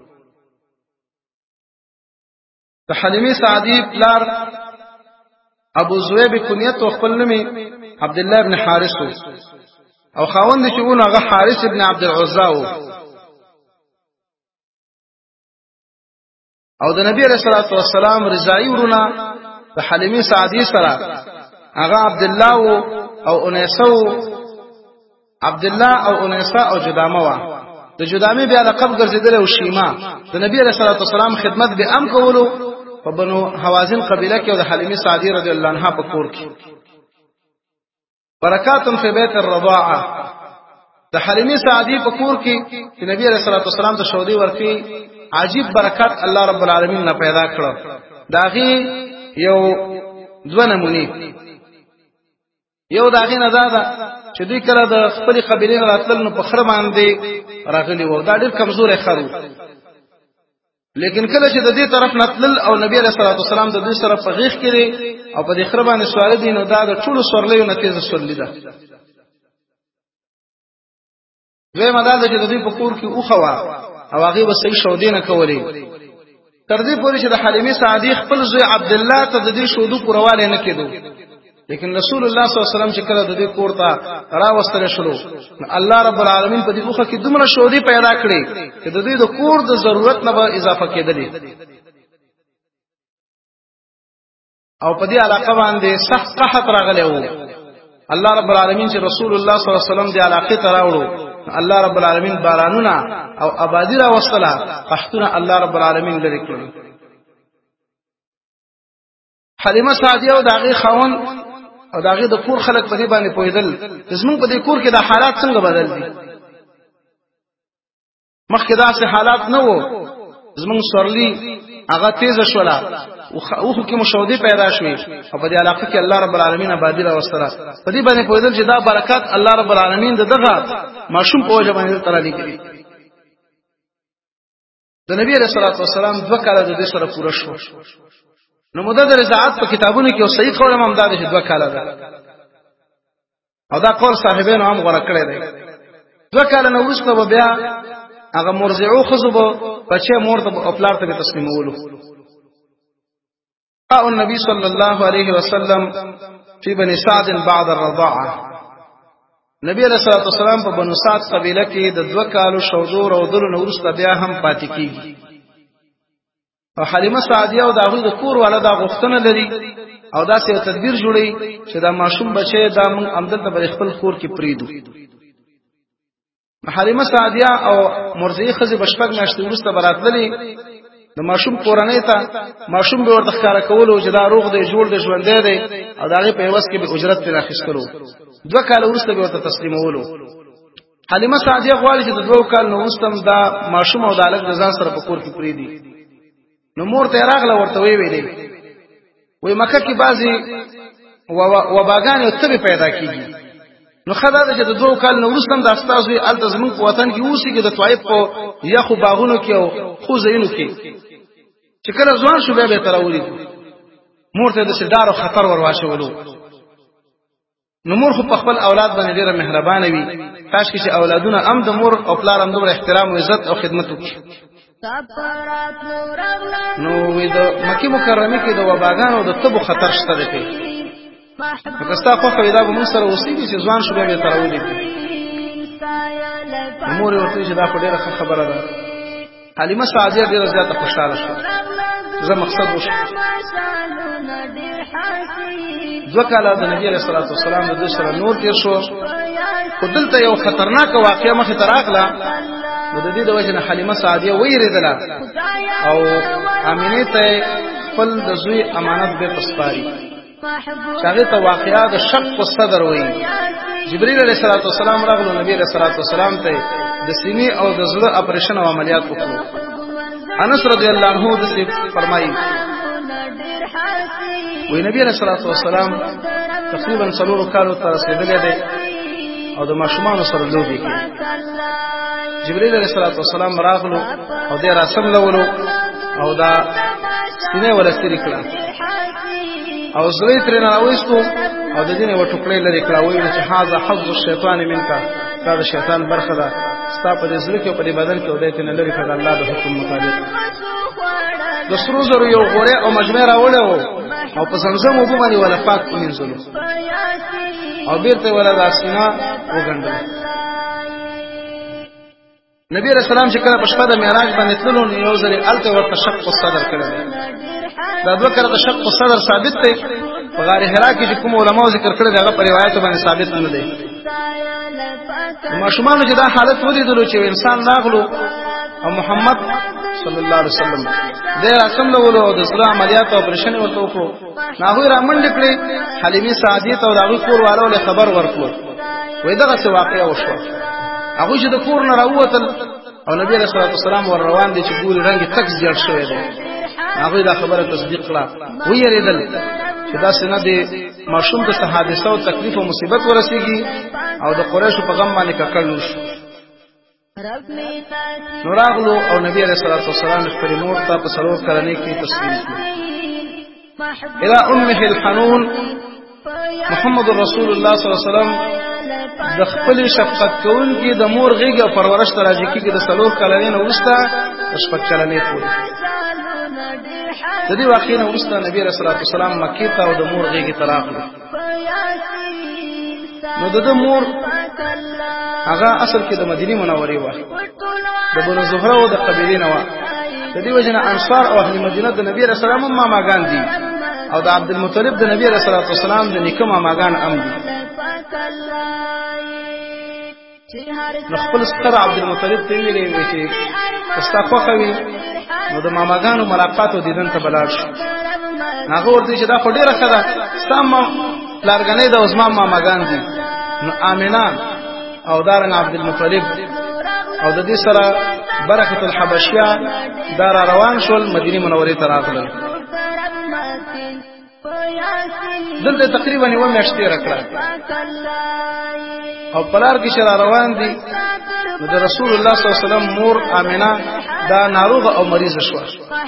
د حلیمه سعدی پلار ابو زویب کنیت او خپل نوم عبد الله ابن حارث او خاوند چې ونه هغه حارث ابن عبد العزى او د نبی علیہ الصلوۃ والسلام رضائی ورونه د حلیمه سعدی سره هغه عبد الله او انیسه عبد الله او انیسه او جدامه وا د جدامه بیا لقب ګرځیدل او شیما د نبی علیہ الصلوۃ والسلام خدمت به ام کولو په بنو حوازن قبیله کې او د حلیمه سعدی رضی الله عنها په کور کې برکات فی بیت الرضاعه د حلیمه سعدی په کور کې چې نبی علیہ الصلوۃ والسلام د شودي ورکی عجیب برکات الله رب العالمین نه پیدا کړو داغي یو دوه نمونه یو داغي نه دا چې دوی کله د خپل قبیله راتل نو په خر باندې راغلی وو دا ډېر کمزورې خرو لیکن کله چې د دې طرف نتل او نبی علیہ الصلوۃ والسلام د دې سره په غیږ کې او په دې خر باندې سوار دي نو دا د ټولو سورلیو نتیجه سورلی ده دوی مدار چې د دې په کور کې اوخوا او هغه به صحیح شودي نه کولې تر دې پورې چې د حلیمه سعدی خپل زوی عبد الله ته د دې شودو پرواله نه کېدو لیکن رسول الله صلی الله علیه وسلم چې کله د دې کور ته راوستل شلو الله رب العالمین په دې اوخه کې دومره شودي پیدا کړې چې د دې د کور د ضرورت نه به اضافه کېدلې او په دې علاقه باندې سخت قحط راغلی وو الله رب العالمین چې رسول الله صلی الله علیه وسلم دې علاقه ته راوړو الله رب العالمین بارانونه او آبادی را وصله قحطونه الله رب العالمین لري کړل حلیمه سعدیه او داغي خاون او داغه د کور خلک په دې باندې پویدل زمون په دې کور کې د حالات څنګه بدل دي مخکې داسې حالات نه وو زمون سورلی هغه تیز شولا او خو کې مشودي پیدا شوې او په دې علاقه کې الله رب العالمین آبادی را وستره په دې باندې پویدل چې دا برکات الله رب العالمین دغه ماشوم په وجه باندې تعالی کړی د نبی رسول الله صلی الله علیه وسلم 2 کاله د دې سره پوره شو نو مدد رضاعت په کتابونو کې او صحیح قول امام داد چې 2 کاله ده او دا قول صاحبانو هم غوړه کړی دی 2 کاله نو وروسته بیا هغه مرضعو خزبو بچي مور ته خپل ته تسلیمولو قال النبي صلى الله عليه وسلم في بني سعد بعد الرضاعه نبی علیہ الصلوۃ والسلام په بنو سعد قبیله کې د 2 کالو شودور او دلو نو وروسته بیا هم پاتې کیږي او حلیمه سعدیه او داغه د کور والا دا غوښتنه لري او دا څه تدبیر جوړي چې دا ماشوم بچي دا موږ امدل ته خپل کور کې پریدو حلیمه سعدیه او مرضی خزي بشپک نشته ورسته براتللی د ماشوم کورنۍ ته ماشوم به ورته ښکارا کول او چې دا روغ دی جوړ دی ژوندې دی او داغه په وس کې به اجرت تر اخیستلو 2 کال ورسته به ورته تسلیمولو حلیمه سعدیه غواړي چې د 2 کال نو وستم دا ماشوم او د الګ د ځان سره په کور کې پریدي نو مور ته راغله ورته ویلې وای مکه کې بازي وباګان او تبي پیدا کیږي نو خدای دې د 2 کال نو وروستم د استاد وی ال تزمن په وطن کې اوسې کې د طائف په یخو باغونو کې او خو زینو کې چې کله ځوان شو به تراولي مور ته د شدار او خطر ورواښولو نو مور خو په خپل اولاد باندې ډیره مهربانه وي کاش چې اولادونه هم د مور او پلار هم د احترام او عزت او خدمت وکړي نو د مکه مکرمه کې د وباګانو د تبو خطر شته دی کستا خو خو دا به موږ سره اوسېږي چې ځوان شو به تراولې امور ورته چې دا ډېره خبره ده حلیمه سعدیه ډېره زیاته خوشاله شوه زه مقصد وشو دوه کاله د نبی علیه الصلاۃ والسلام د سره نور تیر شو خو دلته یو خطرناک واقعه مخې ته راغله نو د دې د وجه نه حلیمه سعدیه ویریدله او امینه ته خپل د زوی امانت به پسپاري هغه ته واقعا د شق صدر وایي جبرئیل علیه السلام راغلو نبی علیه السلام ته د سینې او د زړه اپریشن او عملیات وکړو انس رضی الله عنه د فرمایي وی نبی علیہ السلام تقریبا 4 کالو ته رسیدلی دی او د ماشومان سره لوبي کوي جبرئیل علیہ السلام راغلو او د رسول لولو او دا سینې ولستری کړه او زوی تر نه راوستو او د دینه وټکړې لري کړه وی چې هاذا حظ الشیطان منک دا د شیطان برخه ده ستا په دې ځل کې په دې بدن کې ودایته نه لري کړه الله د حکم مطابق د سرو زرو یو غوره او مجمع راوړو او په زمزم وبو باندې ولا پاک وینځلو او بیرته ولا داسینا وګڼل نبی رسول الله چې کله په شپه د معراج باندې تللو نو یو ځل الته ورته شق صدر کړل دا دوه کړه د شق صدر ثابت دی په غار حرا کې کوم علماء ذکر کړل هغه په روایتو باندې ثابت نه دی ماشومان چې دا حالت ولیدلو چې انسان راغلو او محمد صلی الله علیه وسلم د رسول الله او د اسلام عملیات او اپریشن ورته وکړو ناغوی را منډ کړي حلیمه سعدیه ته دغه کور والو له خبر ورکړو وای دغه څه واقعیا وشو هغه چې د کور نه راووتل او نبی رسول الله صلی الله علیه وسلم روان دي چې ګوري رنگ تک ځړ شوی دی هغه دا خبره تصدیق کړه ویریدل چې دا سینه دی ماشوم د حادثه او تکلیف او مصیبت ورسیږي او د قریشو په غم باندې ککړ نشو نو راغلو او نبی علیہ الصلوۃ والسلام خپل مور ته په سلور کلنۍ کې تسلیم کړ الى امه الحنون محمد رسول الله صلی الله علیه وسلم د خپل شفقت کون کې د مور غیږه پرورش تراځي کې د سلور کلنۍ نو وستا شفقت کلنۍ پورې د دې واقعې نو وستا نبی علیہ الصلوۃ والسلام مکې ته او د مور غیږه تراغلو نو د مور هغه اصل کې د مدینه منورې و د بنو زهره او د قبیله نه و د دې وجنه انصار او اهل مدینه د نبی رسول الله ماماګان دي او د عبد المطلب د نبی رسول الله والسلام د نیکه ماماګان ام دي نو خپل ستر عبد المطلب ته ویلې چې استغفار کوي نو د ماماګانو ملاقات او دیدن ته بلار شو هغه ورته چې دا خو ډیره ښه ده سم لارګنې د عثمان ماماګان دي نو آمنه او دارن عبد المطلب او د دې سره برکت الحبشیه دار روان شول مدینه منورې ته راغلل دلته تقریبا یو میاشتې راکړه او پلار کې شرا روان دي نو د رسول الله صلی الله علیه وسلم مور آمنه دا ناروغ او مریض شو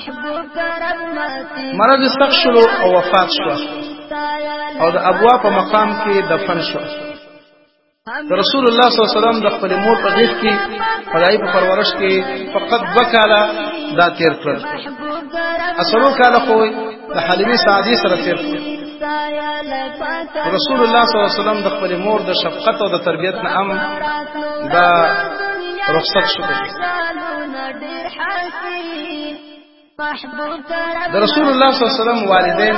مرض استغشلو او وفات شو او د ابوا په مقام کې دفن شو رسول الله صلی الله علیه وسلم د خپل مور په غیږ کې خدای په پرورش کې فقط وکاله دا تیر کړ اصلو کاله خو د حلیمه سعدیه سره تیر کړ رسول الله صلی الله علیه وسلم د خپل مور د شفقت او د تربیت نه ام دا رخصت شو د رسول الله صلی الله علیه وسلم والدین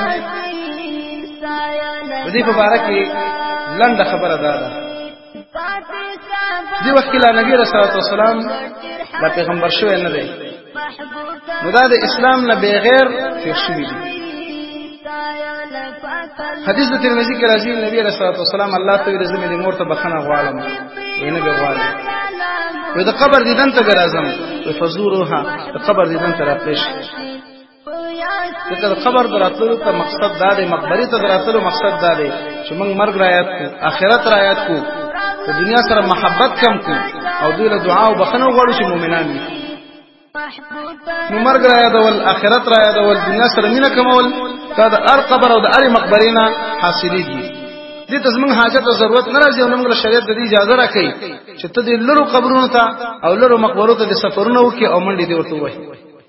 د دې په اړه کې لنډه خبره ده دی وخت کې نبی رسول الله صلی الله علیه وسلم د پیغمبر شوی نه دی نو دا د اسلام نه بغیر تیر شوی دی حدیث د ترمذی کې راځي نبی رسول الله صلی الله علیه وسلم الله تعالی زمي د مور ته بخنه غواړم وینه به غواړم وې د قبر دیدن ته راځم او فزوروها د قبر دیدن ته راپېښ دغه قبر دراتلو ته مقصد دا دی مقبره ته دراتلو مقصد دا دی چې موږ مرګ رايات کو آخرت رايات کو د دنیا سره محبت کم کو او دوی له دعا او بخنه غواړو چې مؤمنان وي نو مرګ رايات او آخرت رايات او دنیا سره مینه کمول دا د هر قبر او د هر مقبره نه حاصلېږي دې ته زموږ حاجت او ضرورت نه راځي او موږ شریعت د دې اجازه راکړي چې ته دې لرو قبرونو ته او لرو مقبرو ته د سفرونه وکي او منډي دې ورته وای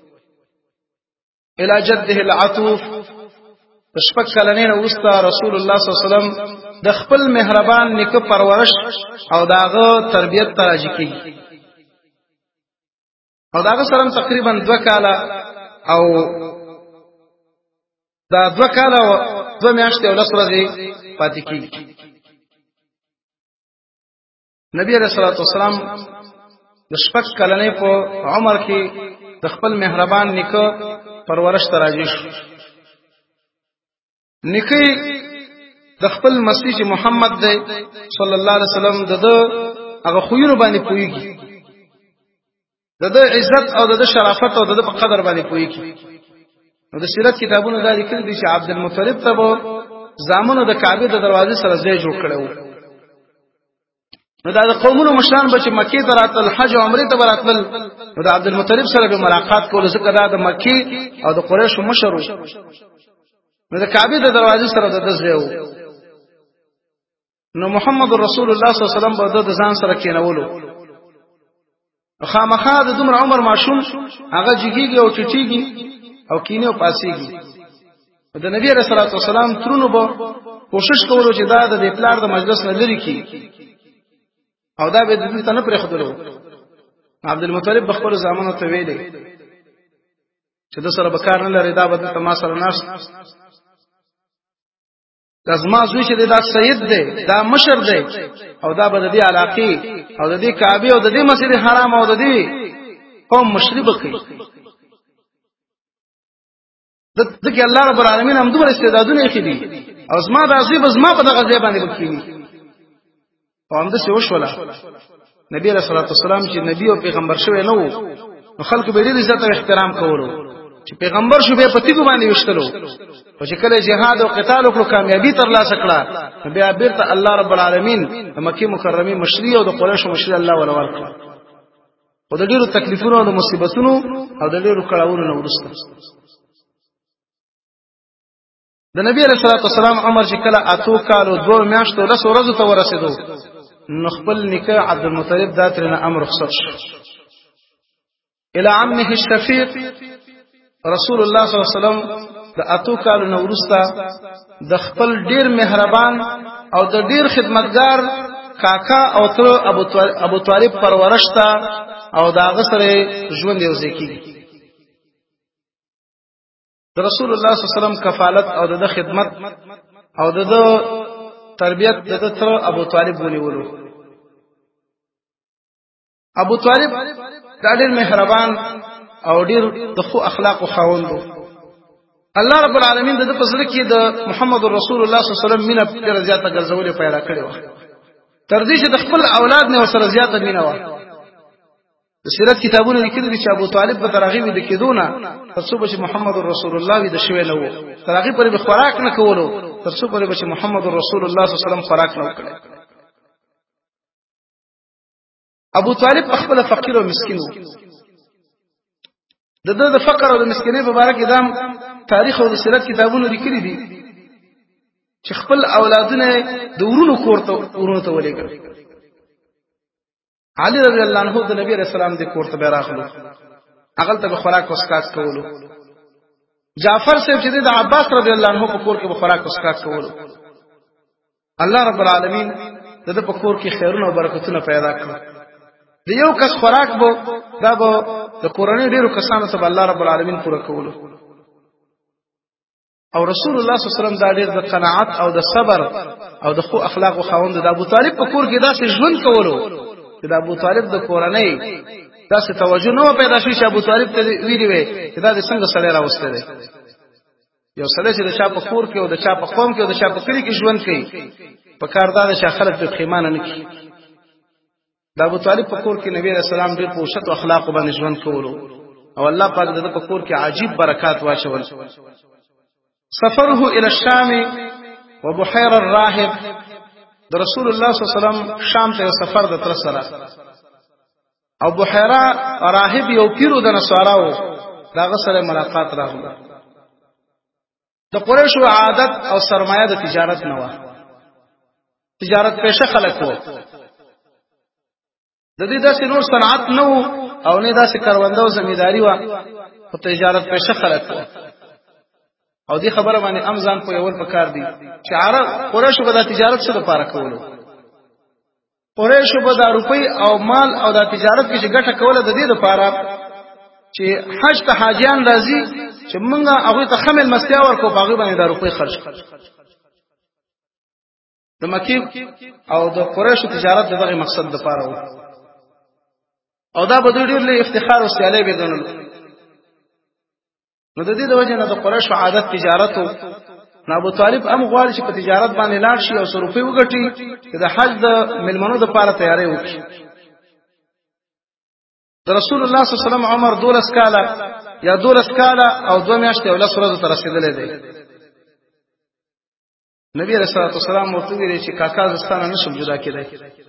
الى جده العطوف شپږ کلنې نه وستا رسول الله صلی الله علیه وسلم د خپل مهربان نیکه پرورش او داغه تربیت ته راځي کی او داغه سره تقریبا 2 کاله او دا 2 کاله 2 میاشتې او 10 ورځې پاتې کیږي نبی رسول الله صلی الله علیه وسلم د شپږ کلنې په عمر کې د خپل مهربان نیکه پرورش ته راځي نکی د خپل مسیح محمد دی صلی الله علیه وسلم دغه هغه خوینو باندې پویږي دغه عزت او دغه شرافت او دغه قدر باندې پویږي نو د سیرت کتابونو دا لیکل دي چې عبد المطلب ته زامنو د کعبه د دروازې سره ځای جوړ کړو نو دا د قومونو مشران به چې مکه ته راتل حج او عمره ته راتل نو د عبد المطلب سره به ملاقات کول ځکه دا د مکه او د قریش مشرو نو د کعبه د دروازې سره د ځایو نو محمد رسول الله صلی الله علیه وسلم به د ځان سره کېنولو خامخا د دومره عمر ماشوم هغه جګیږي او ټټیږي او کینه او پاسيږي د نبی رسول الله صلی الله علیه وسلم ترونو به کوشش کولو چې دا د پلار د مجلس نه لري کی او دا به د دې تنه پرې خدلو عبد المطلب بخور زمانو ته ویلې چې د سره بکار نه لري دا به د ما سره ناس لازم زوی چې دا سید دی دا مشر دی او دا به د دې علاقې او د دې کعبه او د دې مسجد حرام او د دې قوم مشرب کوي دغه الله رب العالمین هم دومره استعدادونه یې خېدي او زما د عزیز زما په دغه ځای باندې وکړي او هم د څه وشوله نبی رسول الله صلی الله علیه وسلم چې نبی او پیغمبر شوی نه وو نو خلکو به دې عزت او احترام کولو چې پیغمبر شو به پتی باندې وشتلو او چې کله جهاد او قتال وکړو کامیابی ترلاسه کړه بیا بیرته الله رب العالمین د مکه مکرمه مشری او د قریش مشری الله ولا ورکړه او د ډیرو تکلیفونو او د مصیبتونو او د ډیرو کړهونو نه ورسته د نبی رسول الله صلی الله علیه وسلم عمر چې کله اتو کالو 2 میاشتو له ورځې ته ورسېدو نو خپل نیکه عبد المطلب دا ترنه امر رخصت شو الى عمه الشفيق رسول الله صلی الله علیه وسلم د اتو کالو نو ورسته د خپل ډیر مهربان او د ډیر خدمتگار کاکا او تر ابو طالب پرورش تا او دا غسره ژوند یو ځکی د رسول الله صلی الله علیه وسلم کفالت او د خدمت او د تربیت د تر ابو طالب ونیولو ابو طالب دا ډیر مهربان او ډیر د خو اخلاق او خاوند الله رب العالمین د پسره کې د محمد رسول الله صلی الله علیه وسلم مینه ډیر زیاته ګرځولې پیدا کړې و تر دې چې د خپل اولاد نه سره زیاته مینه و د سیرت کتابونو لیکلي دي چې ابو طالب به ترغیب د کېدونه ترڅو چې محمد رسول الله د شوی نه وو ترغیب پر به خوراک نه کولو ترڅو چې محمد رسول الله صلی الله علیه وسلم خوراک نه وکړي ابو طالب خپل فقیر او مسکین و د فقر او د مسکینۍ په اړه کې دام تاریخ او د سیرت کتابونو لیکلي دي چې خپل اولادونه د ورونو کوړه ورونو ته ولېګل علي رضی الله عنه د نبی رسول الله د کوړه به راغلو هغه ته خوراک وسکاک کولو جعفر صاحب چې د عباس رضی الله عنه په کور کې به خوراک وسکاک کولو الله رب العالمین د په کور کې خیرونه او برکتونه پیدا کړل د یو کس خوراک بو دا به د قرآنی ډیرو کسانو ته الله رب العالمین پوره کولو او رسول الله صلی الله علیه وسلم دا ډیر د قناعت او د صبر او د خو اخلاق او خوند د ابو طالب په کور کې داسې ژوند کولو چې د ابو طالب د قرآنی داسې توجه نو پیدا شي چې ابو طالب ته ویلي وي چې دا د څنګه سره راوسته دی یو سره چې د چا په کور کې او د چا په قوم کې او د چا په کلی کې ژوند کوي په کاردار چې خلک د خیمانه نه کوي د ابو طالب په کور کې نبی رسول الله ډېر پوښت او اخلاق باندې ژوند کولو او الله پاک د په کور کې عجیب برکات واچول سفره الى الشام وبحير الراهب د رسول الله صلی الله علیه وسلم شام ته سفر د تر سره او بحیرا راهب یو پیرو د نصاراو داغه سره ملاقات راغله د قریشو عادت او سرمایه د تجارت نه و تجارت پیشه خلک وو د دې داسې نور صنعت نه وو او نه داسې کارونده او زمینداری و او تجارت پیشه خلک وو او دې خبره باندې امزان په یول پکار دي چې عرب قریش به د تجارت څخه لپاره کولو قریش به د روپۍ او مال او د تجارت کې ګټه کوله د دې لپاره چې حج ته حاجیان راځي چې مونږه هغه ته خمل مستیا ورکو باغې باندې د روپۍ خرج د مکی او د قریش تجارت دغه مقصد لپاره و او دا به ډېر له افتخار او سیالي به ګڼل نو د دې د وجه نه د قریش عادت تجارت نو ابو طالب هم غواړي چې په تجارت باندې لاړ شي او روپۍ وګټي چې د حج د ملمنو لپاره تیاری وکړي د رسول الله صلی الله علیه وسلم عمر 12 کاله یا 12 کاله او 2 میاشتې او 10 ورځې تر رسیدلې دی نبی رسول الله صلی الله علیه وسلم ورته ویلي چې کاکا زستانه نشم جدا کېدای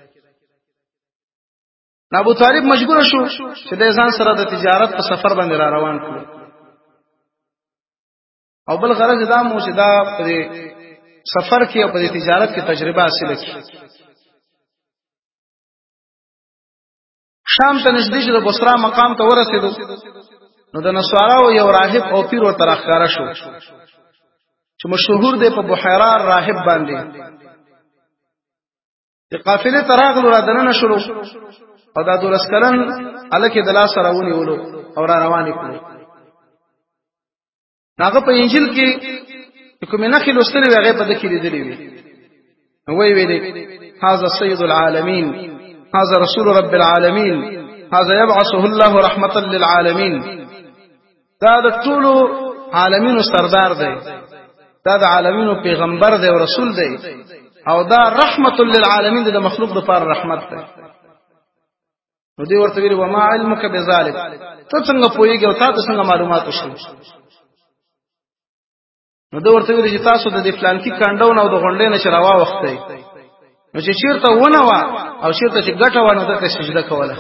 ابو طالب مجبور شو چې د ځان سره د تجارت په سفر باندې را روان کړ او بل غرض دا مو چې دا په سفر کې او په تجارت کې تجربه حاصل کړي شام ته نږدې چې د بصره مقام ته ورسېدو نو د نصاراو یو راهب او پیر ورته راښکاره شو چې مشهور دی په بحیرا راهب باندې د قافلې تراغلو را دننه شروع او دا 12 کلن الکه د لاس راونی ولو او را روان کړو هغه په انجیل کې کومه نخې لوستلې هغه په دې کې لیدلې وي نو وی ویلې هاذا سید العالمین هذا رسول رب العالمین هذا يبعثه الله رحمتا للعالمین دا د ټول عالمینو سردار دی دا د عالمینو پیغمبر دی او رسول دی او دا رحمت للعالمین د مخلوق لپاره رحمت دی نو دی ورته ویل و ما علمک بذلک ته څنګه پوهیږي او تاسو څنګه معلومات وشو نو دا ورته ویل چې تاسو د فلان کې کاندون او د غونډې نه چروا وخت دی نو چې چیرته ونه وا او چیرته چې ګټه ونه د سجده کوله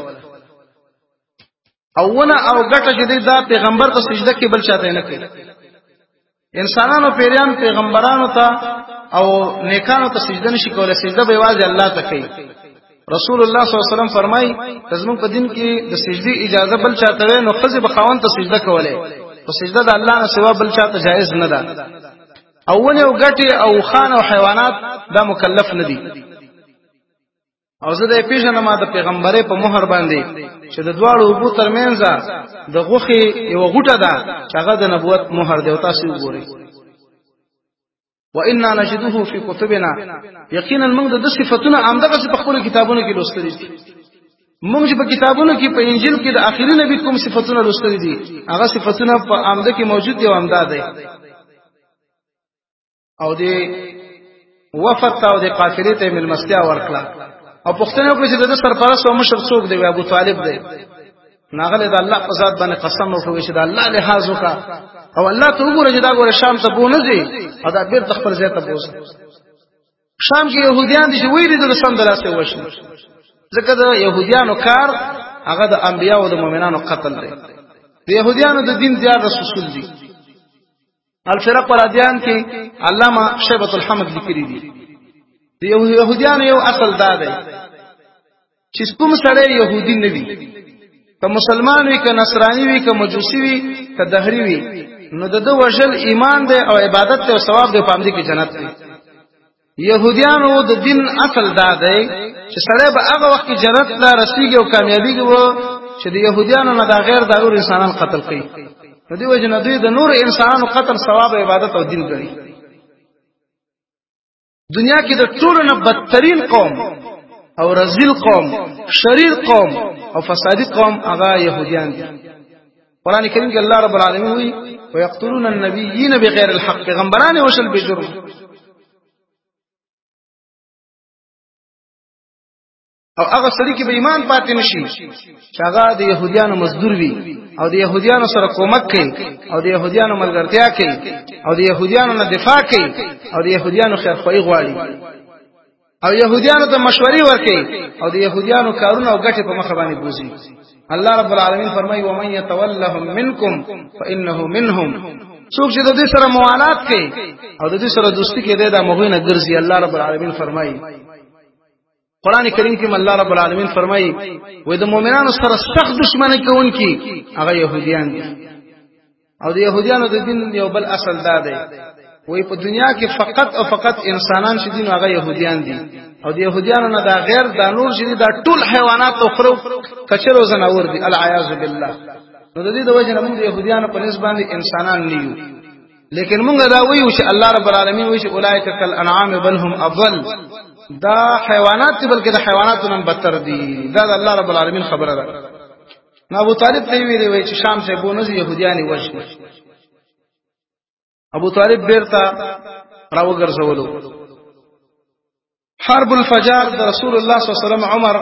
او ونه او ګټه چې دا پیغمبر ته سجده کې بل چاته نه کوي انسانانو پیریان پیغمبرانو ته او نیکانو ته سجده نشي کولای سجده به واځي الله ته کوي رسول الله صلی الله علیه وسلم فرمای زمون په دین کې د سجدي اجازه بل چاته نو خزي بخاون ته سجده کوله او سجده د الله نه سوا بل چاته جایز نه ده او ونه او ګټي او خان او حیوانات دا مکلف نه دي او زه د پیژنم د پیغمبري په مہر باندې چې د دواړو ابو ترمنځ د غوخي یو غوټه ده چې هغه د نبوت مہر دی او تاسو وګورئ وإنا نجده في كتبنا یقینا موږ د صفاتونو عامدغه په خپل کتابونو کې لوستل دي موږ چې په کتابونو کې په انجیل کې د اخیری نبی کوم صفاتونه لوستل دي هغه صفاتونه په عامده کې موجود دي او عامده دي او د وفات او د قافلې ته ملمستیا ورکړه او پښتنه په چې د سرپرست او مشر څوک دی ابو طالب دی ناغله د الله په ذات باندې قسم وکړي چې د الله لحاظ وکړه او الله ته وګوره چې دا ګوره شام ته بونه دي او دا بیر خپل ځای ته بوز شام کې يهوديان دي چې ویری د سم دراسه وشي ځکه د يهوديانو کار هغه د انبيانو او د مؤمنانو قتل دی د يهوديانو د دین زیات رسول دي الفرق والادیان کې علامه شیبۃ الحمد لیکلي دي د يهوديانو یو اصل دا دی چې کوم سره يهودي نه وي که مسلمان وي که نصراني وي که مجوسي وي که دهري وي نو د وجل ایمان دی او عبادت ته او ثواب دی په امدي کې جنت دی يهوديانو د دین اصل دا دی چې سره به هغه وخت جنت لا رسیږي او کامیابیږي وو چې د يهوديانو نه دا غیر دا نور انسانان قتل کوي نو دی وجنه دوی د نور انسانانو قتل ثواب عبادت او دین کوي دنیا کې د ټولو نه بدترین قوم او رذیل قوم شریر قوم او فسادی قوم هغه يهوديان دي قران کریم کې الله رب العالمین وی ويقتلون النبيين بغیر الحق پیغمبران وشل بجرم او هغه سړي کې به ایمان پاتې نشي چې هغه د يهوديانو مزدور وي او د يهوديانو سره کومک کوي او د يهوديانو ملګرتیا کوي او د يهوديانو نه دفاع کوي او د يهوديانو خیرخواهي غواړي او يهوديانو ته مشورې ورکوي او د يهوديانو کارونه او ګټه په مخ باندې بوزي الله رب العالمین فرمایي ومن يتولهم منکم فانه منهم څوک چې د دې سره موالات کوي او د دې سره دوستی کوي دا مغوینه ګرځي الله رب العالمین فرمایي قران کریم کې الله رب العالمین فرمایي وې د مؤمنانو سره سخت دشمنی کوونکی هغه يهوديان دي او د يهوديانو د دین یو بل اصل دا دی وې په دنیا کې فقط او فقط انسانان چې دین هغه يهوديان دي او د يهوديانو نه دا غیر دا نور چې دا ټول حیوانات او خرو کچرو زناور دي العیاذ بالله نو د دې د وجه نه موږ د يهوديانو په نسبت باندې انسانان نه یو لیکن موږ دا وایو چې الله رب العالمین وایي چې اولئک کل انعام بل هم اضل دا حیوانات بلکې د حیواناتو نن بدتر دي دا د الله رب العالمین خبره ده نو ابو طالب ته ویلي چې شام سے بونز يهوديان وژني ابو طالب بیرته راوګرځولو حرب الفجار د رسول الله صلی الله علیه وسلم عمر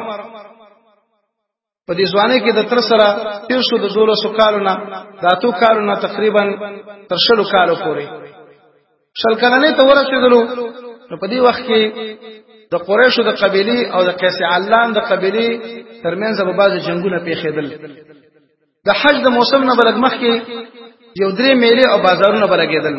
په دې ځواني کې د تر سره تیر شو د 1200 کالونو د اتو کالونو تقریبا تر شلو کالو پورې شل کلنې ته ورسېدلو نو په دې وخت کې د قریشو د قبيله او د قیس علان د قبيله ترمنځ په بعض جنگونه پیښېدل د حج د موسم نه بلګ مخ کې یو درې میلې او بازارونه بلګېدل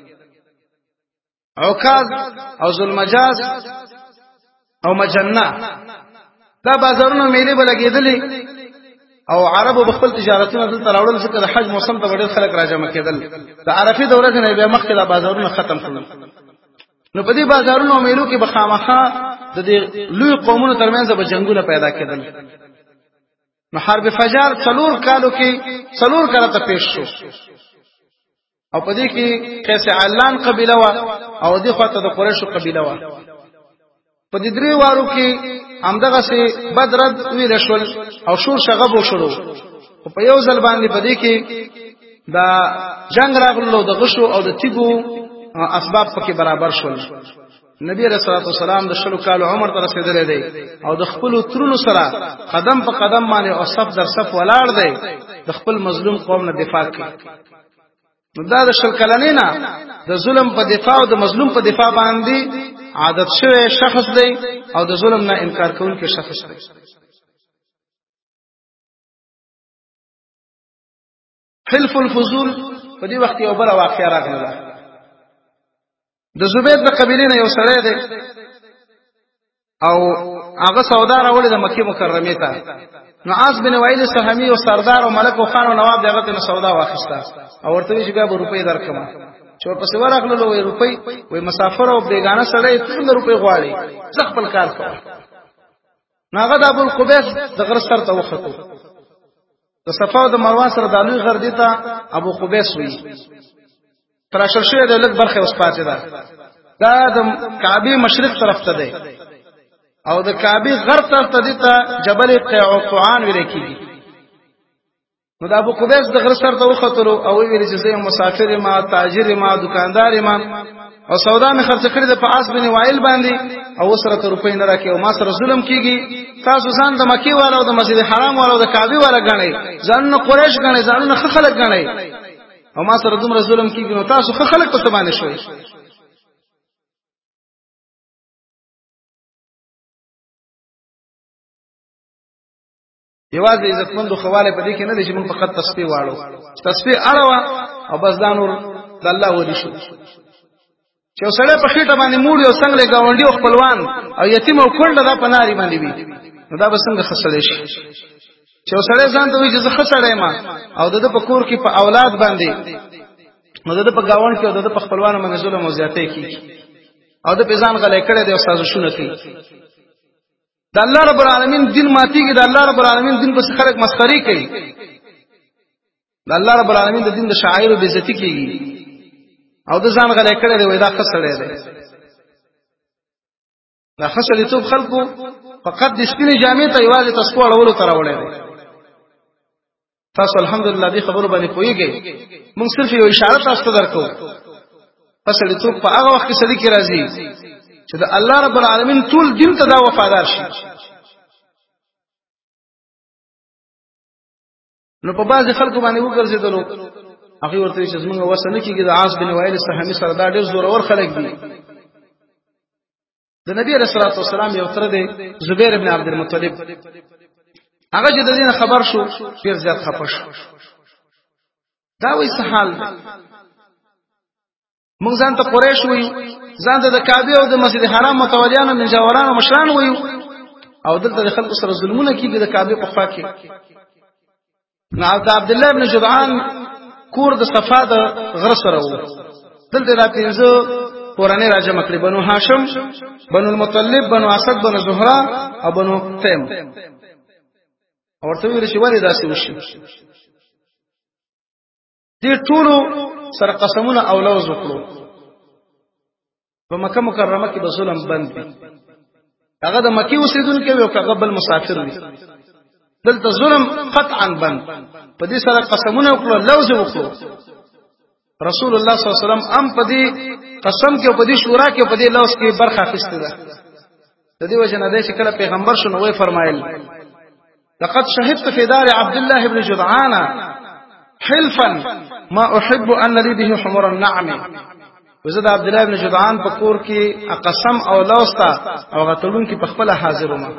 عکاظ او ذوالمجاز او مجنه دا بازارونه میلې بلګېدلې او عربو بخپل تجارتونه دلته راوړل ځکه د حج موسم ته ډېر خلک راجمع کېدل د عرفه دوره نه به مخکې دا بازارونه ختم کړل نو په دې بازارونو او میلو کې بخامخه د دې لوی قومونو ترمنځ به جنگونه پیدا کېدل نو حرب فجار څلور کالو کې څلور کاله ته پیښ شو او په دې کې قیس علان قبيله وا او دې خواته د قریشو قبيله وا په دې درې وارو کې همدغه سي بدرد ویل شول او شور شغب وشرو په یو ځل باندې په دې کې دا جنگ راغلو د غشو او د تیګو اسباب پکې برابر شول نبی رسول الله صلی الله علیه وسلم د شلو کال عمر ته رسیدلی دی او د خپل ترونو سره قدم په قدم باندې او صف در صف ولاړ دی د خپل مظلوم قوم نه دفاع کوي نو دا د شل کلنې نه د ظلم په دفاع او د مظلوم په دفاع باندې عادت شوی شخص دی او د ظلم نه انکار کوونکی شخص دی حلف الفضول په دې وخت یو بل واقعیا راغله د زبید د قبیلې نه یو سړی دی او هغه سودا راوړي د مکه مکرمه ته نو عاص بن وائل سهمي او سردار او ملک او خان او نواب دغه ته سودا واخیسته او ورته چې بیا به روپۍ درکما چې ورپسې ورغلو وې روپۍ وې مسافر او بیگانه سړی 3 روپۍ غواړي ځخ خپل کار کوي ناغه د ابو القبیس د غر سر ته وختو د صفا او د مروه سره د لوی غر دیتا ابو قبیس وې تراشل شوی د لږ برخه اوس پاتې ده دا د کعبه مشرق طرف ته دی او د کعبه غرب طرف ته دی ته جبل قعقعان ویل کیږي نو د ابو قبیس د غر سر ته وختلو او ویل چې زه مسافر ما تاجر ما دکاندار ما او سودا می خرڅ کړی د پاس بن وائل باندې او سره ته روپۍ نه راکې او ما سره ظلم کیږي تاسو ځان د مکی والا او د مسجد حرام والا او د کعبه والا غنئ ځان قریش غنئ ځان خلک غنئ او ما سره دومره ظلم کیږي نو تاسو خلک په سبانه شوي یوازې عزتمندو خواله په دې کې نه دي چې موږ فقط تسبیح واړو تسبیح اړه او بس دا نور د الله ولي شو چې وسړی په خېټه باندې موړي او څنګه گاونډي او خپلوان او یتیم او کونډه دا پناري باندې وي نو دا به څنګه خسلې شي چې وسړی ځان ته وي چې زه خسړې ما او د په کور کې په اولاد باندې نو د په گاوند کې او د په خپلوانو باندې ظلم او زیاتې کوي او د پیزان غلې کړي د سازشونه کوي د الله رب العالمین دین ماتيږي د الله رب العالمین دین په خلک مسخري کوي د الله رب العالمین د دین د شاعر به عزت کوي او د ځان غلې کړي دی وای دا خسړې دی دا خسړې ته خلکو فقط د سپینې جامې ته یوازې تسبیح اړولو تر وړي تاسو الحمدلله دې خبرو باندې پويږئ موږ صرف یو اشاره تاسو ته درکو فصل ته په هغه وخت کې سړي کې راځي چې د الله رب العالمین ټول دین ته دا وفادار شي نو په بعض خلکو باندې وګرځیدلو هغه ورته چې موږ وسنه کېږي د عاص بن وائل سهمي سردار ډېر زور اور خلک دي د نبی رسول الله صلی الله علیه وسلم یو تر دی زبیر ابن عبد المطلب هغه چې د دین خبر شو ډیر زیات خپه شو دا وایي سحال موږ ځان ته قریش وایو ځان ته د کعبه او د مسجد حرام متولیانو من جوارانو مشران وایو او دلته خلکو سره ظلمونه کیږي د کعبه په خوا کې. نو عبد الله ابن جدعان کور د صفا د غر سره وو. دلته را پینځه قرآن راجم کړی، بنو هاشم، بنو المطلب، بنو اسد، بنو زهرا او بنو تیم. ورته ویل چې ولې داسې وشي. دې ټولو سره قسمونه او لوز وکړو. په مکه مکرمه کې به ظلم بند وي. هغه د مکی اوسیدونکو یو هغه بل مسافر وي. دلته ظلم قطعا بند. په دې سره قسمونه وکړو، لوز وکړو. رسول الله صلی الله علیه وسلم ام په دې قسم کې او په دې شورا کې او په دې لوز کې برخه اخیسته ده. د دې وجه نه دی چې کله پیغمبر شنو وی فرمایل لقد شهدت في دار عبد الله بن جدعان حلفا ما احب ان لي به حمر النعم. وزد عبد الله بن جدعان په کور کې قسم او لوستا او غتلون کې په خپل حاضر وم.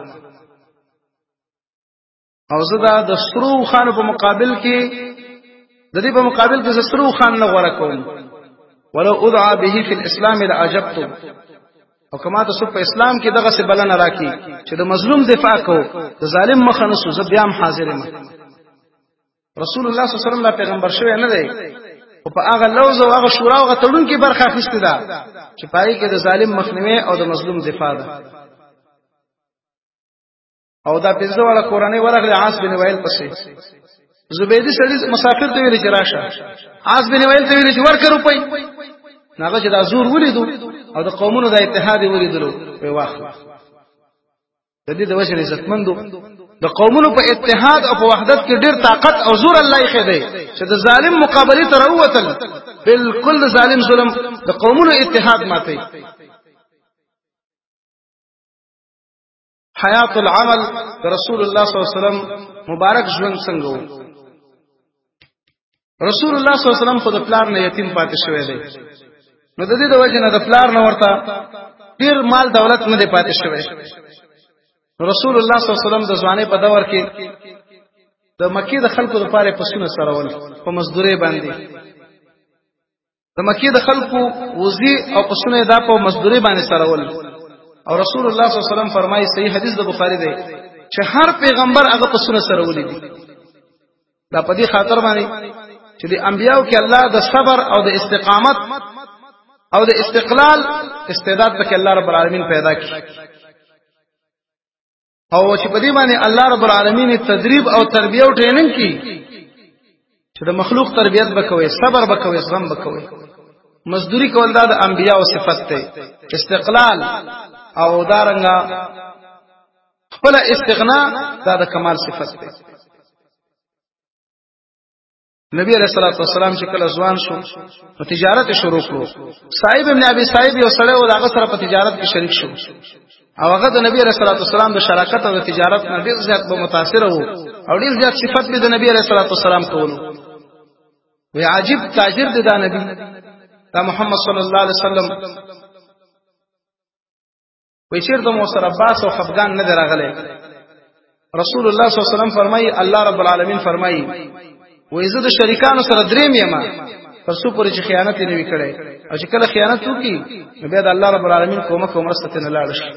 او زدا د سرو خان په مقابل کې د دې په مقابل کې سرو خان نه غوړه کوم. ولو ادعى به في الاسلام لاجبت. او کما ته په اسلام کې دغه څه بلنه راکې چې د مظلوم دفاع کو، د ظالم مخ نه سوز بیا هم حاضر یم. رسول الله صلی الله علیه وسلم لا پیغمبر شوی نه دی او په هغه لوز او هغه شورا او غتړون کې برخه اخیسته ده چې پای کې د ظالم مخنیوي او د مظلوم دفاع ده. او دا پنځه والا قرآنی ورغله عاص بن وائل پسې. زبیدی سړي مسافر ته ویل چې راشه. عاص بن وائل ته ویل چې ورکه روپۍ. ناغه چې دا زور ولیدو او د قومونو د اتحاد ولیدلو وی واخله. د دې د وجه عزتمندو د قومونو په اتحاد او په وحدت کې ډیر طاقت او زور الله یې خېده چې د ظالم مقابله ته راووتل. بالکل د ظالم ظلم د قومونو اتحاد ماتي. حیات العمل د رسول الله صلی الله علیه وسلم مبارک ژوند څنګه وو. رسول الله صلی الله علیه وسلم خود پلار نه یتیم پاتې شوی دی. نو د دې د وجه نه د پلار نه ورته ډیر مال دولت نه دی پاتې شوی. رسول الله صلی الله علیه وسلم د ځوانۍ په دور کې د مکی د خلکو لپاره پسونه سرول په مزدوري باندې. د مکی د خلکو وزي او پسونه دا په مزدوري باندې سرول. او رسول الله صلی الله علیه وسلم فرمایي، صحیح حدیث د بخاری دی، چې هر پیغمبر هغه پسونه سرولې دي. دا په دې خاطر باندې چې د انبیانو کې الله د صبر او د استقامت او د استقلال استعداد پکې الله رب العالمین پیدا کړي. او چې په دې باندې الله رب العالمین تدریب او تربیه او ټریننګ کی چې د مخلوق تربیت وکوي، صبر وکوي، زغم وکوي. مزدوری کول دا د انبیانو صفت ده. استقلال او دارنګه خپل استغنا دا د کمال صفت ده. نبی علیہ الصلوۃ والسلام چې کله ځوان شو نو تجارت شروع کړو. صاحب ابن ابي صاحب یو سړی و، هغه سره په تجارت کې شریک شو. او هغه د نبی علیہ الصلوۃ والسلام د شراکت او د تجارت نه ډیر زیات به متاثر وو او ډیر زیات صفات به د نبی علیہ الصلوۃ والسلام کولو. وی عجیب تاجر دی دا نبی، دا محمد صلی الله علیه وسلم. وی چیرته مو سره باس او خفقان نه دراغله. رسول الله صلی الله علیه وسلم فرمایي، الله رب العالمین فرمایي وې زه د شریکانو سره دریم یم تر څو پورې چې خیانت نه وکړي. او چې کله خیانت وکړي نو بیا د الله رب العالمین کومه مرسته نه لاړ شي.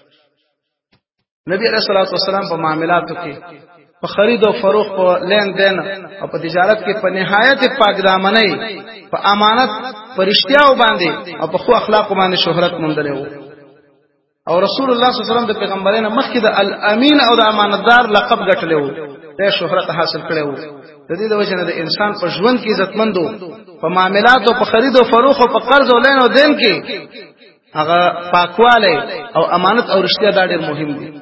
نبی رسول الله صلی الله علیه وسلم په معاملاتو کې، په خرید او فروخت، په لین دین او په تجارت کې په نهایت پاک دامنۍ، په امانت، په رښتیاو باندې او په خو اخلاق باندې شهرت موندلی وو. او رسول الله صلی الله علیه وسلم د پیغمبرانو مخکې د الامین او د امانتدار لقب ګټلی وو، د شهرت حاصل کړی وو. د دې د وجه نه د انسان په ژوند کې عزتمندو، په معاملات او په خرید او فروخت او په قرض او لین او دین کې هغه پاکواله او امانت او رښتیا دا ډېر مهم دي.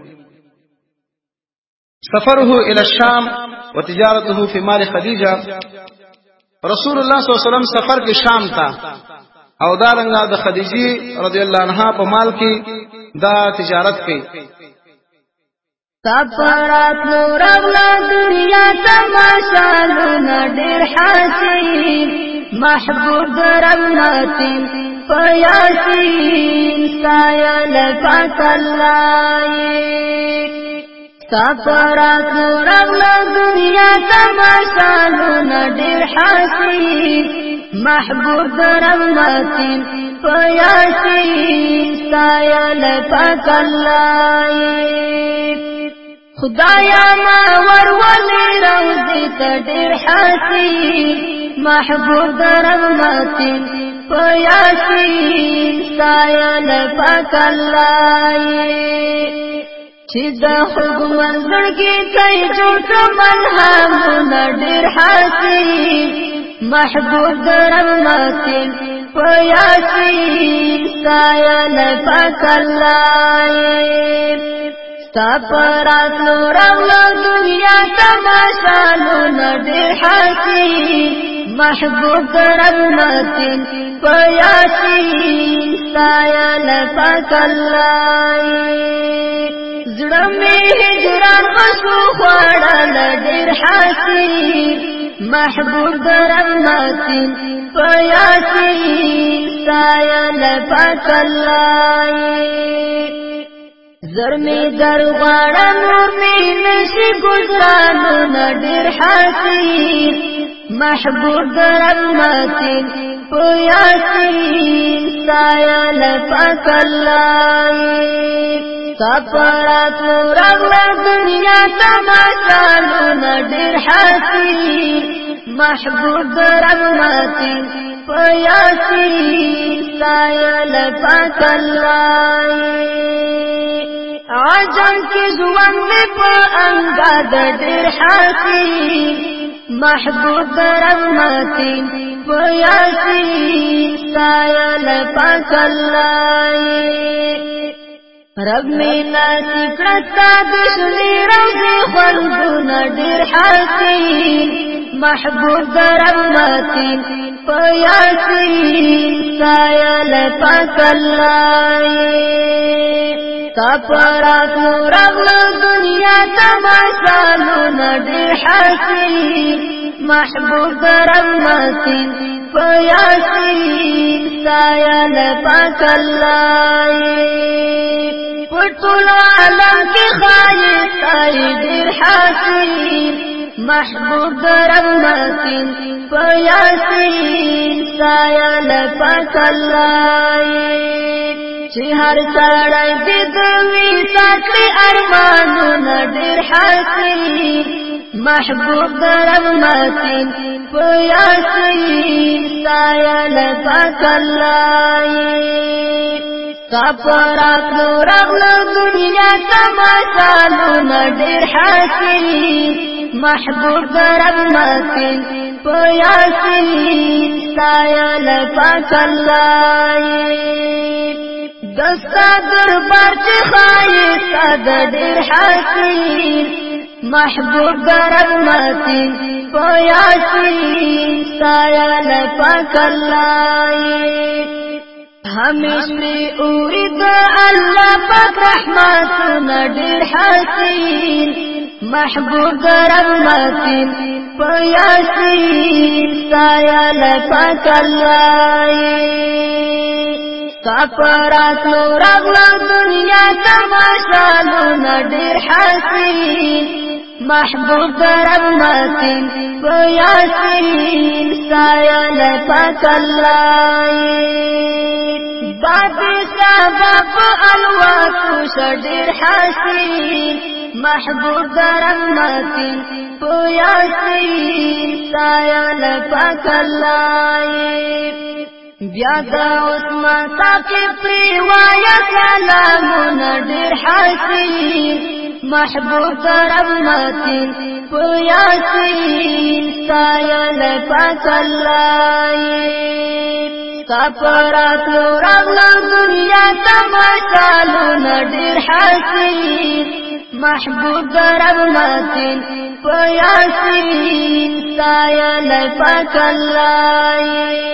سفره الى الشام وتجارته في مال خدیجه. رسول الله صلی الله علیه وسلم سفر کې شام ته او دارنګه د خدیجه رضی الله عنها په مال کې دا تجارت کوي. سفرات نورغلا دنیا تماشالونه ډېر حسین محبوب رحمتي پیاسین سایل فتلای. سفرات نورغلا دنیا تماشالونه ډېر حسین محبوب رحمتین پیاسین ستایل پاک اللہ خدایا ما ورولي روزی تدیر حسین محبوب رحمتین پیاسین ستایل پاک اللہ چیز حکم زڑکی کئی جوٹ ملہم ندیر حسین محبوب رحمتین پیاسین ستایل پاک اللہ ستا پراتلو رغلو دنیا تماشالو ندیر حسین محبوب رحمتین پیاسین ستایل پاک اللہ زڑمی ہجران خسو خوڑا ندیر حسین محبوب رحمتین پیاسین ستایل پاک اللہ زرمی در غاڑا نور می نشی گزرانو ندیر حسین محبوب رحمتین پیاسین ستایل پاک اللہ سپرات رغلا دنیا تماشالو ندیر حسین محبوب رحمتین پیاسین ستایل پاک اللہ عجم کی زوان میں پا انگاد دیر حسین محبوب رحمتین پیاسین ستایل پاک اللہ رب میں نصیب کرتا دشلی روزی خلدو ندیر حسین محبوب رحمتین پیاسین ستایل پاک اللہ سپراتو رغلو دنیا تماشالو ندیر حسین محبوب رحمتین پیاسین ستایل پاک اللہ پټول عالم کی خایسائی دیر حسین محبوب رحمتین پیاسین ستایل پاک اللہ چی ہر ساڑائی دیدوی ساتلی ارمانو ندیر حسین محبوب رحمتین پیاسین ستایل پاک اللہ سپراتلو رغلو دنیا تماشالو ندیر حسین محبوب رحمتین پیاسین ستایل پاک اللہ دستا دربار چی خایستا دیر حسین محبوب رحمتین پیاسین ستایل پاک اللہ ہمیشہ اورد اللہ پاک رحمت ندیر حسین محبوب رحمتین پیاسین ستایل پاک اللہ سپراتلو رغلو دنیا تماشالو ندیر حسین محبوب رحمتین پیاسین ستایل پاک اللہ بابی سبب الواتو شدیر حسین محبوب رحمتین پیاسین ستایل پاک اللہ بیادا عثمان ساقب پریوایا سلامو ندیر حسین محبوب رحمتین پیاسین ستایل پاک اللہ سپراتلو رغلو دنیا تماشالو ندیر حسین محبوب رحمتین پیاسین ستایل پاک اللہ